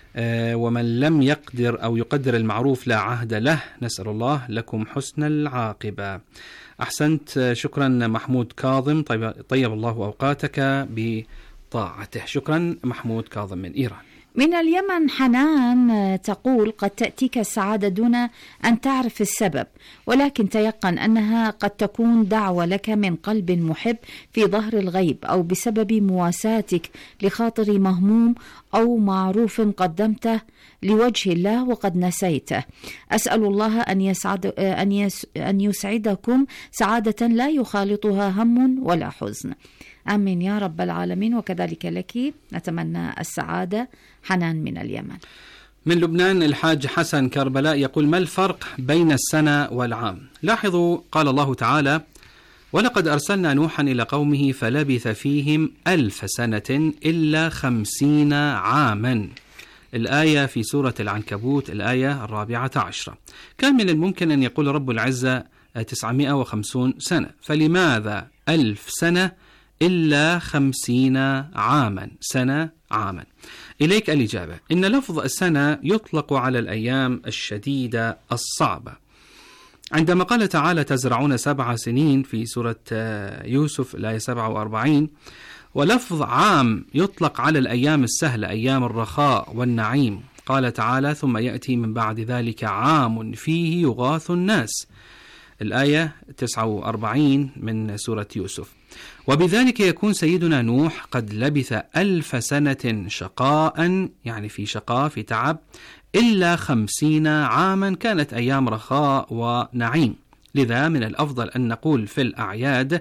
S8: ومن لم يقدر أو يقدر المعروف لا عهد له. نسأل الله لكم حسن العاقبة. أحسنت، شكرا محمود كاظم، طيب, طيب الله أوقاتك بطاعته. شكرا محمود كاظم من إيران.
S7: من اليمن حنان تقول: قد تأتيك السعادة دون أن تعرف السبب، ولكن تيقن أنها قد تكون دعوة لك من قلب محب في ظهر الغيب، أو بسبب مواساتك لخاطر مهموم أو معروف قدمته لوجه الله وقد نسيته. أسأل الله أن يسعد أن يس أن يسعدكم سعادة لا يخالطها هم ولا حزن. آمين يا رب العالمين، وكذلك لك نتمنى السعادة. حنان من اليمن.
S8: من لبنان الحاج حسن كربلاء يقول: ما الفرق بين السنة والعام؟ لاحظوا قال الله تعالى: ولقد أرسلنا نوحا إلى قومه فلبث فيهم ألف سنة إلا خمسين عاما. الآية في سورة العنكبوت الآية الرابعة عشرة. كان من الممكن أن يقول رب العزة تسعمائة وخمسين سنة، فلماذا ألف سنة إلا خمسين عاما؟ سنة عاما. إليك الإجابة: إن لفظ السنة يطلق على الأيام الشديدة الصعبة. عندما قال تعالى: تزرعون سبع سنين في سورة يوسف الآية سبعة وأربعين، ولفظ عام يطلق على الأيام السهلة، أيام الرخاء والنعيم. قال تعالى: ثم يأتي من بعد ذلك عام فيه يغاث الناس، الآية تسعة وأربعين من سورة يوسف. وبذلك يكون سيدنا نوح قد لبث ألف سنة شقاء، يعني في شقاء في تعب، إلا خمسين عاما كانت أيام رخاء ونعيم. لذا من الأفضل أن نقول في الأعياد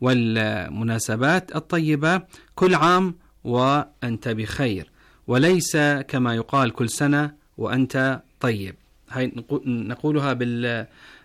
S8: والمناسبات الطيبة: كل عام وأنت بخير، وليس كما يقال كل سنة وأنت طيب. هاي نقولها بال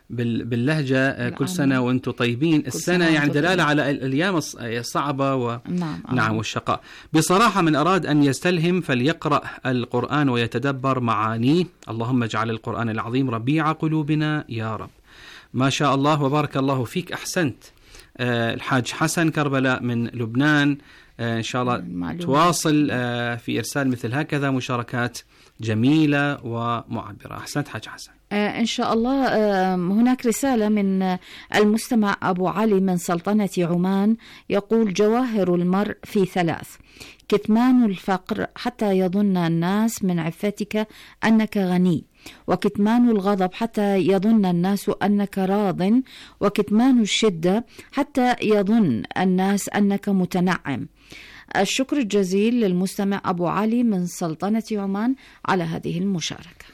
S8: باللهجة كل سنة وأنتم طيبين. السنة يعني دلالة على الأيام الصعبة و... نعم, نعم والشقاء. بصراحة من أراد أن يستلهم فليقرأ القرآن ويتدبر معانيه. اللهم اجعل القرآن العظيم ربيع قلوبنا يا رب. ما شاء الله وبارك الله فيك. أحسنت. أه الحاج حسن كربلاء من لبنان. أه إن شاء الله معلومة. تواصل أه في إرسال مثل هكذا مشاركات جميلة ومعبرة. أحسنت حاج حسن.
S7: آه إن شاء الله. آه هناك رسالة من المستمع أبو علي من سلطنة عمان يقول: جواهر المرء في ثلاث: كتمان الفقر حتى يظن الناس من عفتك أنك غني، وكتمان الغضب حتى يظن الناس أنك راض، وكتمان الشدة حتى يظن الناس أنك متنعم. الشكر الجزيل للمستمع أبو علي من سلطنة عمان على هذه المشاركة.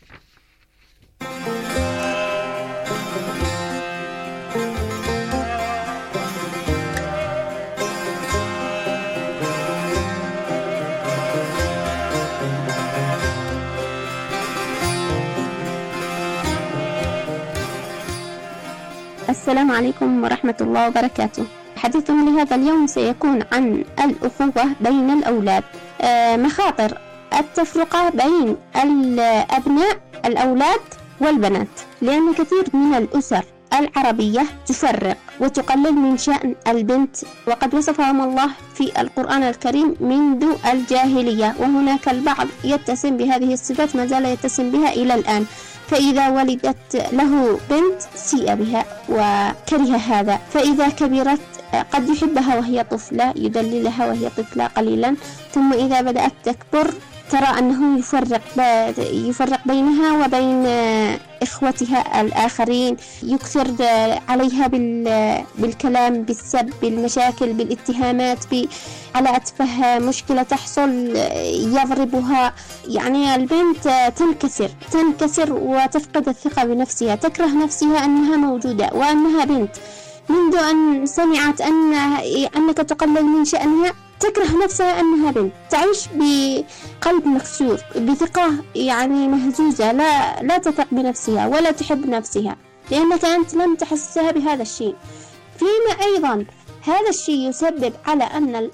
S12: السلام عليكم ورحمة الله وبركاته. حديثنا لهذا اليوم سيكون عن الأخوة بين الأولاد، مخاطر التفرقة بين الأبناء الأولاد والبنات، لأن كثير من الأسر العربية تفرق وتقلل من شأن البنت، وقد وصفهم الله في القرآن الكريم منذ الجاهلية، وهناك البعض يتسم بهذه الصفات ما زال يتسم بها إلى الآن. فإذا ولدت له بنت سيء بها وكره هذا، فإذا كبرت قد يحبها وهي طفلة، يدللها وهي طفلة قليلا، ثم إذا بدأت تكبر ترى أنه يفرق يفرق بينها وبين إخوتها الآخرين، يكثر عليها بالكلام، بالسب، بالمشاكل، بالاتهامات، على أتفه مشكلة تحصل يضربها. يعني البنت تنكسر تنكسر وتفقد الثقة بنفسها، تكره نفسها أنها موجودة وأنها بنت. منذ أن سمعت أن أنك تقلل من شأنها تكره نفسها أنها بنت، تعيش بقلب مكسور، بثقة يعني مهزوزة، لا لا تثق بنفسها ولا تحب نفسها، لأنك أنت لم تحسها بهذا الشيء. فيما أيضا هذا الشيء يسبب على أن الأخ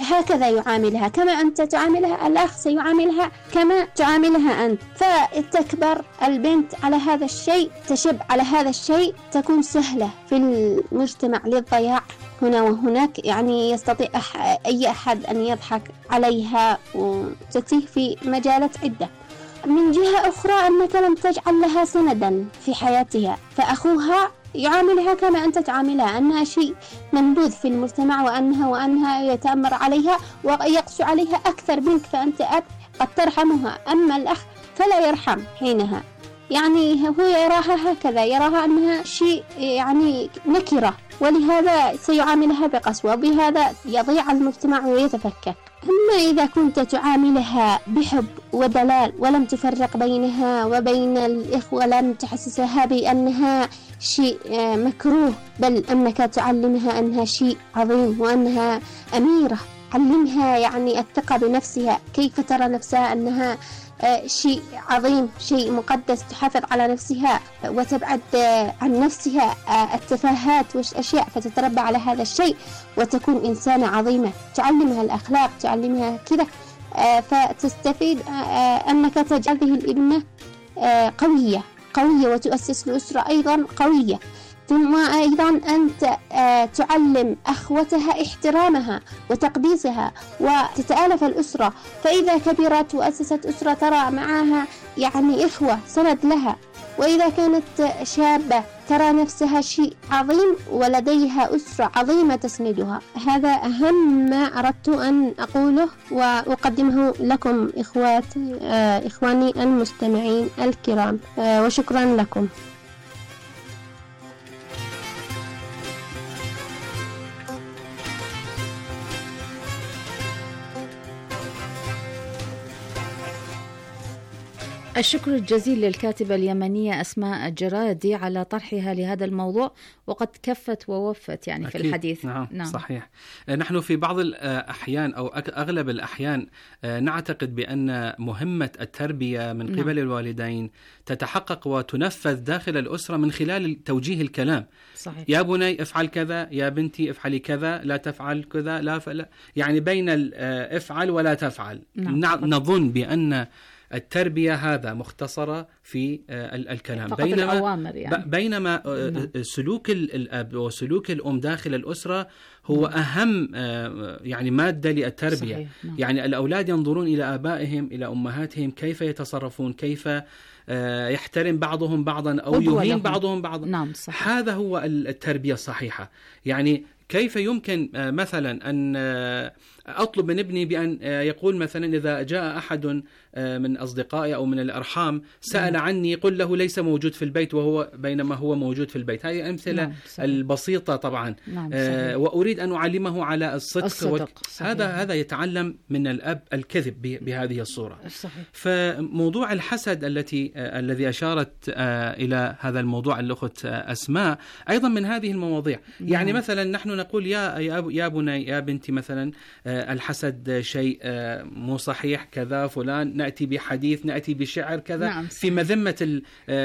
S12: هكذا يعاملها، كما أنت تعاملها الأخ سيعاملها كما تعاملها أنت. فتكبر البنت على هذا الشيء، تشب على هذا الشيء، تكون سهلة في المجتمع للضياع هنا وهناك. يعني يستطيع أح أي أحد أن يضحك عليها وتتيه في مجالات عدة. من جهة أخرى أنك لم تجعل لها سندا في حياتها، فأخوها يعاملها كما أنت تعاملها، أنها شيء ممدود في المجتمع، وأنها وأنها يتأمر عليها ويقسو عليها أكثر منك، فأنت أب قد ترحمها، أما الأخ فلا يرحم حينها. يعني هو يراها هكذا، يراها أنها شيء يعني نكرة، ولهذا سيعاملها بقسوة، وبهذا يضيع المجتمع ويتفكك. أما إذا كنت تعاملها بحب ودلال ولم تفرق بينها وبين الإخوة، لم تحسسها بأنها شيء مكروه، بل أنك تعلمها أنها شيء عظيم وأنها أميرة، علمها يعني الثقة بنفسها، كيف ترى نفسها أنها شيء عظيم، شيء مقدس، تحافظ على نفسها وتبعد عن نفسها التفاهات والأشياء، فتتربى على هذا الشيء وتكون إنسانة عظيمة. تعلمها الأخلاق، تعلمها كذا، فتستفيد أنك تجعل هذه الابنة قوية قوية وتؤسس الأسرة أيضا قوية. ثم أيضا أنت تعلم أخوتها احترامها وتقديسها، وتتآلف الأسرة. فإذا كبرت وأسست أسرة ترى معها يعني إخوة سند لها، وإذا كانت شابة ترى نفسها شيء عظيم ولديها أسرة عظيمة تسندها. هذا أهم ما أردت أن أقوله وأقدمه لكم إخواتي إخواني المستمعين الكرام، وشكرا لكم.
S7: الشكر الجزيل للكاتبة اليمنية أسماء الجرادي على طرحها لهذا الموضوع، وقد كفت ووفت يعني في الحديث.
S8: نعم, نعم صحيح. نحن في بعض الأحيان أو أغلب الأحيان نعتقد بأن مهمة التربية من قبل نعم. الوالدين تتحقق وتنفذ داخل الأسرة من خلال توجيه الكلام.
S7: صحيح.
S8: يا بني افعل كذا، يا بنتي افعلي كذا، لا تفعل كذا، لا فلا، يعني بين افعل ولا تفعل. نعم. نظن بأن التربية هذا مختصرة في الكلام،
S7: بينما يعني.
S8: بينما سلوك الأب وسلوك الأم داخل الأسرة هو أهم يعني مادة للتربية.
S7: صحيح.
S8: يعني الأولاد ينظرون إلى آبائهم إلى أمهاتهم كيف يتصرفون، كيف يحترم بعضهم بعضا أو يهين بعضهم بعضا.
S7: نعم
S8: هذا هو التربية الصحيحة. يعني كيف يمكن مثلا أن أطلب من ابني بأن يقول مثلا إذا جاء أحد من أصدقائي أو من الأرحام سأل عني، قل له ليس موجود في البيت وهو بينما هو موجود في البيت. هذه أمثلة
S7: نعم
S8: البسيطة طبعا.
S7: نعم
S8: آه وأريد أن أعلمه على الصدق,
S7: الصدق.
S8: هذا هذا يتعلم من الأب الكذب بهذه الصورة.
S7: صحيح.
S8: فموضوع الحسد التي آه الذي أشارت آه إلى هذا الموضوع الأخت آه أسماء أيضا من هذه المواضيع.
S7: نعم.
S8: يعني مثلا نحن نقول يا يا بني يا بنتي مثلا آه الحسد شيء آه مو صحيح كذا فلان، نأتي بحديث نأتي بشعر كذا.
S7: نعم.
S8: في مذمة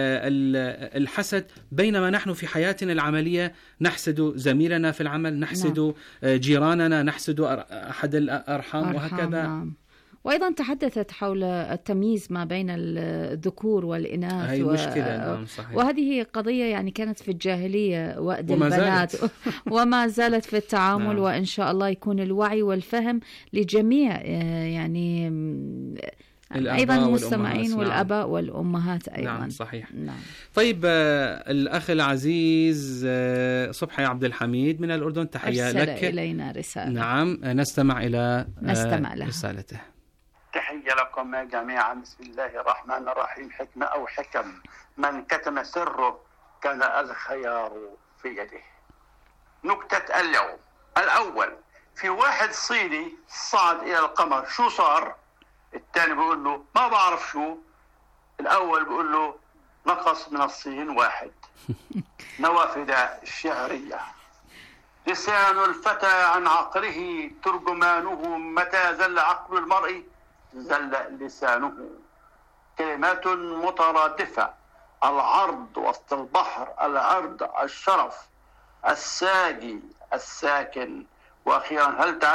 S8: الحسد، بينما نحن في حياتنا العملية نحسد زميلنا في العمل، نحسد نعم. جيراننا، نحسد أحد الأرحام وهكذا.
S7: نعم. وأيضا تحدثت حول التمييز ما بين الذكور والإناث.
S8: هي مشكلة. نعم صحيح.
S7: وهذه قضية يعني كانت في الجاهلية وأد البنات وما زالت في التعامل. نعم. وإن شاء الله يكون الوعي والفهم لجميع يعني أيضا المستمعين والأباء نعم. والأمهات أيضا.
S8: نعم صحيح.
S7: نعم.
S8: طيب آه الأخ العزيز آه صبحي عبد الحميد من الأردن، تحية لك.
S7: أرسل إلينا رسالة.
S8: نعم نستمع إلى آه
S7: نستمع لها.
S8: رسالته.
S13: تحية لكم جميعا. بسم الله الرحمن الرحيم. حكمة أو حكم، من كتم سره كان الخيار في يده. نكتة اليوم الأول، في واحد صيني صعد إلى القمر، شو صار؟ الثاني بيقول له ما بعرف شو. الأول بيقول له نقص من الصين واحد. نوافذ الشعرية. لسان الفتى عن عقله ترجمانه، متى زل عقل المرء زل لسانه. كلمات مترادفة، العرض وسط البحر، العرض الشرف، الساجي الساكن. وأخيرا، هل تعلم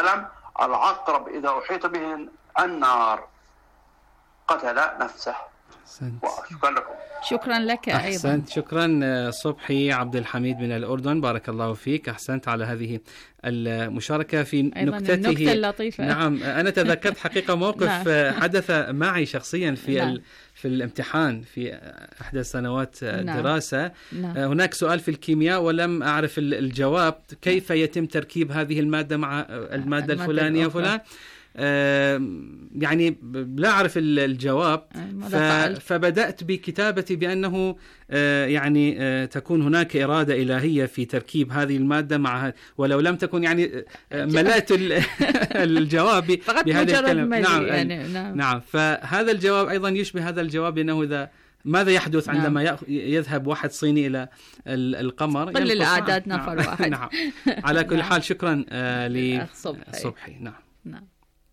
S13: العقرب إذا أحيط به النار قتل نفسه. وشكرا لكم.
S7: شكرا لك أيضا.
S8: أحسنت. شكرا صبحي عبد الحميد من الأردن، بارك الله فيك، أحسنت على هذه المشاركة في نكتته.
S7: النكتة اللطيفة.
S8: نعم، أنا تذكرت حقيقة موقف حدث معي شخصيا في نعم. في الامتحان في إحدى السنوات الدراسة.
S7: نعم.
S8: هناك سؤال في الكيمياء ولم أعرف الجواب، كيف يتم تركيب هذه المادة مع المادة الفلانية فلان، آه يعني لا أعرف الجواب، فبدأت بكتابتي بأنه آه يعني آه تكون هناك إرادة إلهية في تركيب هذه المادة مع، ولو لم تكن يعني آه ملأت الجواب بهذه الكلمة. نعم, يعني نعم نعم فهذا الجواب أيضا يشبه هذا الجواب، لأنه إذا ماذا يحدث عندما نعم. يذهب واحد صيني إلى القمر؟
S7: قل الأعداد نفر
S8: نعم.
S7: واحد.
S8: نعم. على كل حال شكرا آه
S7: لصبحي.
S8: نعم
S7: نعم.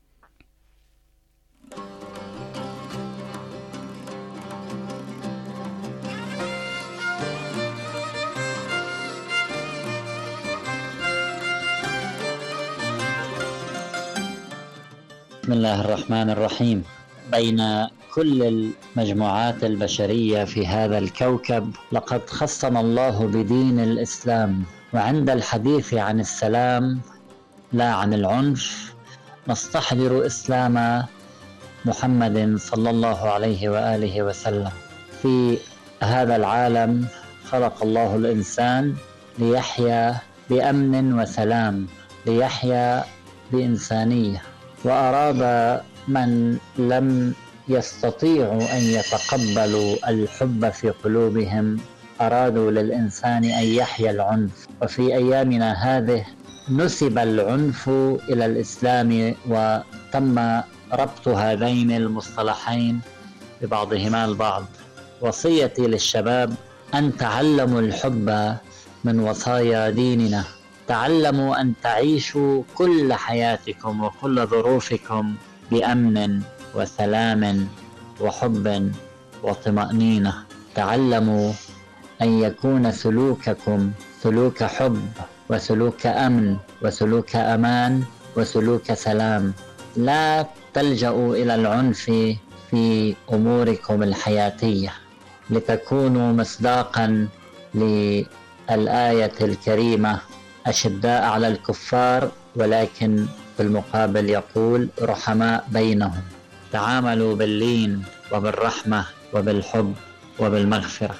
S14: بسم الله الرحمن الرحيم. بين كل المجموعات البشرية في هذا الكوكب لقد خصنا الله بدين الإسلام، وعند الحديث عن السلام لا عن العنف نستحضر إسلام محمد صلى الله عليه وآله وسلم. في هذا العالم خلق الله الإنسان ليحيا بأمن وسلام، ليحيا بإنسانية، وأراد من لم يستطيعوا أن يتقبلوا الحب في قلوبهم، أرادوا للإنسان أن يحيا العنف. وفي أيامنا هذه نسب العنف إلى الإسلام، وتم ربط هذين المصطلحين ببعضهما البعض. وصيتي للشباب أن تعلموا الحب من وصايا ديننا، تعلموا أن تعيشوا كل حياتكم وكل ظروفكم بأمن وسلام وحب وطمأنينة. تعلموا أن يكون سلوككم سلوك حب وسلوك أمن وسلوك أمان وسلوك سلام. لا تلجأوا إلى العنف في أموركم الحياتية، لتكونوا مصداقا للآية الكريمة: أشداء على الكفار ولكن في المقابل يقول رحماء بينهم. تعاملوا باللين وبالرحمة وبالحب وبالمغفرة.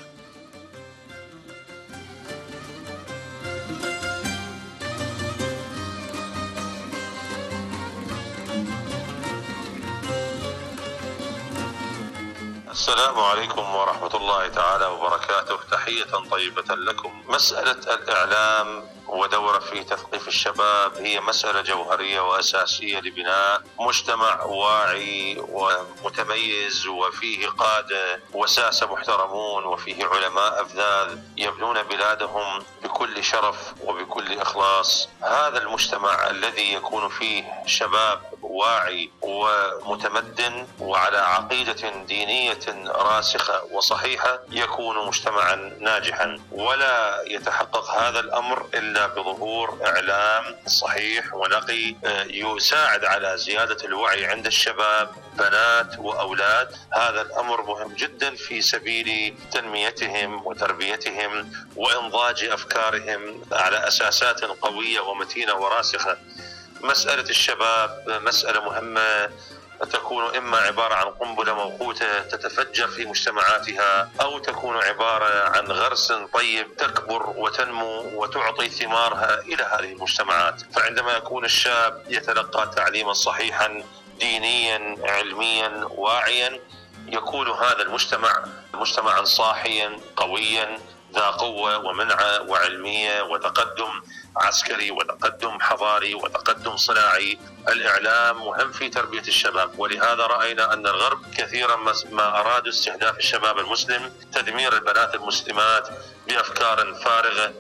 S15: السلام عليكم ورحمة الله تعالى وبركاته. تحية طيبة لكم. مسألة الإعلام ودوره في تثقيف الشباب هي مسألة جوهرية وأساسية لبناء مجتمع واعي ومتميز، وفيه قادة وساسة محترمون، وفيه علماء أفذاذ يبنون بلادهم بكل شرف وبكل إخلاص. هذا المجتمع الذي يكون فيه شباب واعي ومتمدن وعلى عقيدة دينية راسخة وصحيحة يكون مجتمعا ناجحا، ولا يتحقق هذا الأمر إلا بظهور إعلام صحيح ونقي يساعد على زيادة الوعي عند الشباب بنات وأولاد. هذا الأمر مهم جدا في سبيل تنميتهم وتربيتهم وإنضاج أفكارهم على أساسات قوية ومتينة وراسخة. مسألة الشباب مسألة مهمة، تكون إما عبارة عن قنبلة موقوتة تتفجر في مجتمعاتها، أو تكون عبارة عن غرس طيب تكبر وتنمو وتعطي ثمارها إلى هذه المجتمعات. فعندما يكون الشاب يتلقى تعليما صحيحا دينيا علميا واعيا، يكون هذا المجتمع مجتمعا صاحيا قويا ذا قوة ومنعة وعلمية وتقدم عسكري وتقدم حضاري وتقدم صناعي. الإعلام مهم في تربية الشباب، ولهذا رأينا أن الغرب كثيرا ما أرادوا استهداف الشباب المسلم، تدمير البنات المسلمات بأفكار فارغة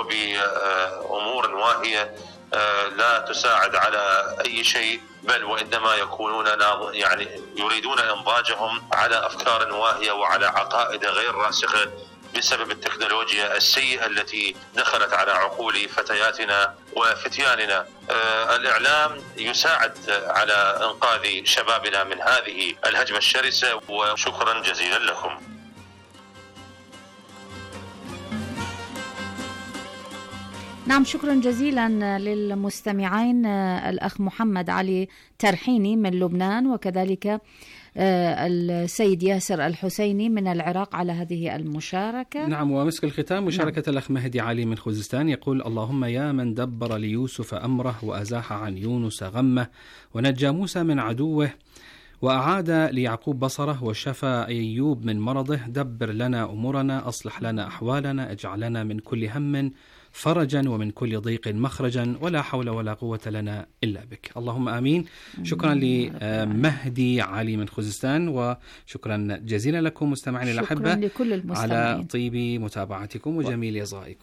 S15: وبأمور واهية لا تساعد على أي شيء، بل وإنما يكونون يعني يريدون إنضاجهم على أفكار واهية وعلى عقائد غير راسخة بسبب التكنولوجيا السيئة التي دخلت على عقول فتياتنا وفتياننا. الإعلام يساعد على إنقاذ شبابنا من هذه الهجمة الشرسة، وشكرا جزيلا لكم.
S7: نعم، شكرا جزيلا للمستمعين الأخ محمد علي ترحيني من لبنان، وكذلك السيد ياسر الحسيني من العراق على هذه المشاركة.
S8: نعم، ومسك الختام مشاركة نعم. الأخ مهدي علي من خوزستان يقول: اللهم يا من دبر ليوسف أمره وأزاح عن يونس غمه ونجى موسى من عدوه وأعاد ليعقوب بصره وشفى أيوب من مرضه، دبر لنا أمورنا، أصلح لنا أحوالنا، اجعل لنا من كل هم فرجا ومن كل ضيق مخرجا، ولا حول ولا قوة لنا إلا بك. اللهم آمين. شكرا لمهدي علي من خوزستان، وشكرا جزيلا لكم مستمعين الأحبة على طيب متابعتكم وجميل إصغائكم.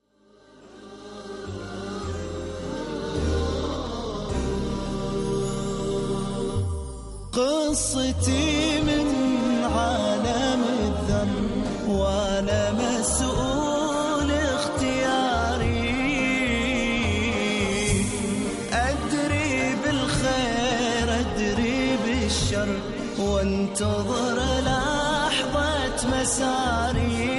S11: قصتي من عالم الذر وأنا مسؤول اختياري، أدري بالخير أدري بالشر وانتظر لحظة مساري،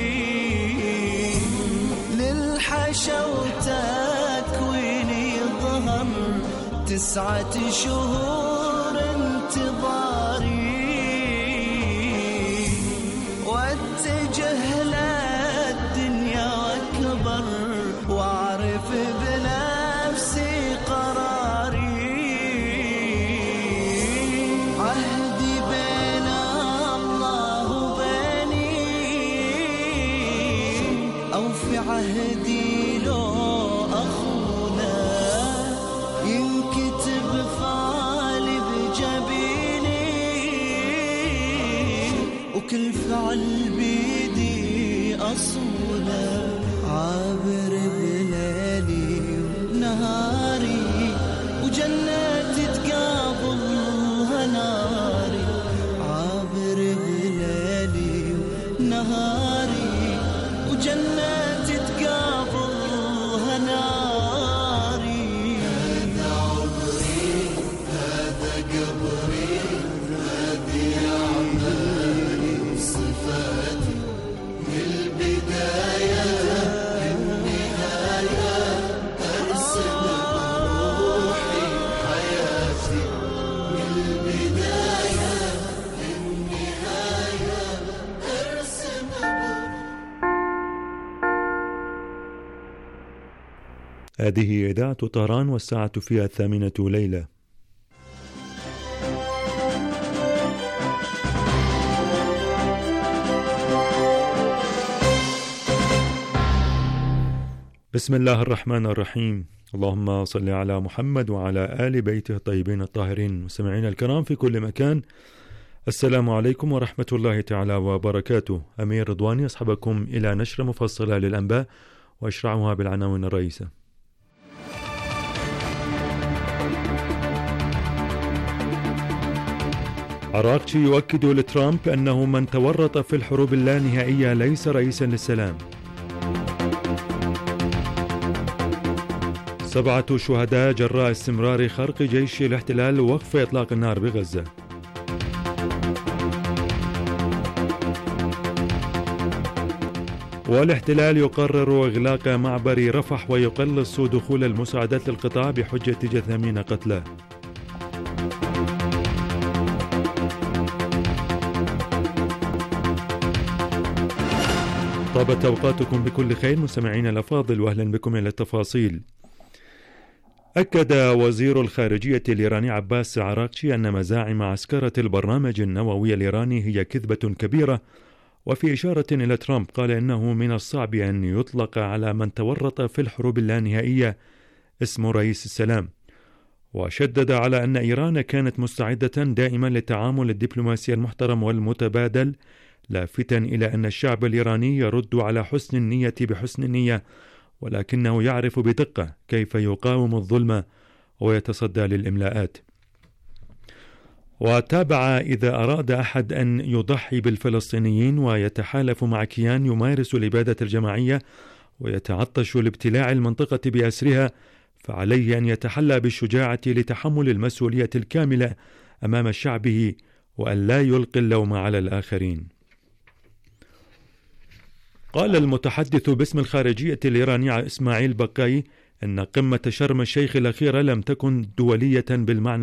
S11: للحشا وتكويني ظهر تسعة شهور انتظاري، واتجه للدنيا واكبر واعرف بنفسي قراري، عهدي بين الله وبيني او في عهدي لو اخونا ينكتب فالي بجبيني، وكل فعل بيدي أصوله، عابر بليلي ونهاري وجنتي تقابلها ناري، عابر بليلي ونهاري وجنتي تقابلها ناري، هذا عمري هذا قبري هذه أعمالي وصفاتي، من البداية للنهاية أرسم بروحي حياتي، من البداية للنهاية أرسم.
S1: هذه إذاعة طهران والساعة فيها الثامنة ليلة. بسم الله الرحمن الرحيم. اللهم صل على محمد وعلى آل بيته الطيبين الطاهرين. مستمعينا الكرام في كل مكان، السلام عليكم ورحمة الله تعالى وبركاته. أمير رضواني أصحبكم إلى نشرة مفصلة للأنباء وأشرعها بالعناوين الرئيسة. عراقشي يؤكد لترامب أنه من تورط في الحروب اللانهائية ليس رئيسا للسلام. سبعة شهداء جراء استمرار خرق جيش الاحتلال ووقف إطلاق النار بغزة. والاحتلال يقرر إغلاق معبر رفح ويقلص دخول المساعدات للقطاع بحجة جثامين قتلى. طابت أوقاتكم بكل خير مستمعين الأفاضل، وأهلا بكم إلى التفاصيل. أكد وزير الخارجية الإيراني عباس عراقشي أن مزاعم عسكرة البرنامج النووي الإيراني هي كذبة كبيرة، وفي إشارة إلى ترامب قال إنه من الصعب أن يطلق على من تورط في الحروب اللانهائية اسم رئيس السلام، وشدد على أن إيران كانت مستعدة دائما للتعامل الدبلوماسي المحترم والمتبادل، لافتا إلى أن الشعب الإيراني يرد على حسن النية بحسن النية، ولكنه يعرف بدقة كيف يقاوم الظلم ويتصدى للإملاءات. وتابع: إذا أراد أحد أن يضحي بالفلسطينيين ويتحالف مع كيان يمارس الإبادة الجماعية ويتعطش لابتلاع المنطقة بأسرها، فعليه أن يتحلى بالشجاعة لتحمل المسؤولية الكاملة أمام شعبه، وأن لا يلقي اللوم على الآخرين. قال المتحدث باسم الخارجية الإيرانية إسماعيل بقاي إن قمة شرم الشيخ الأخيرة لم تكن دولية بالمعنى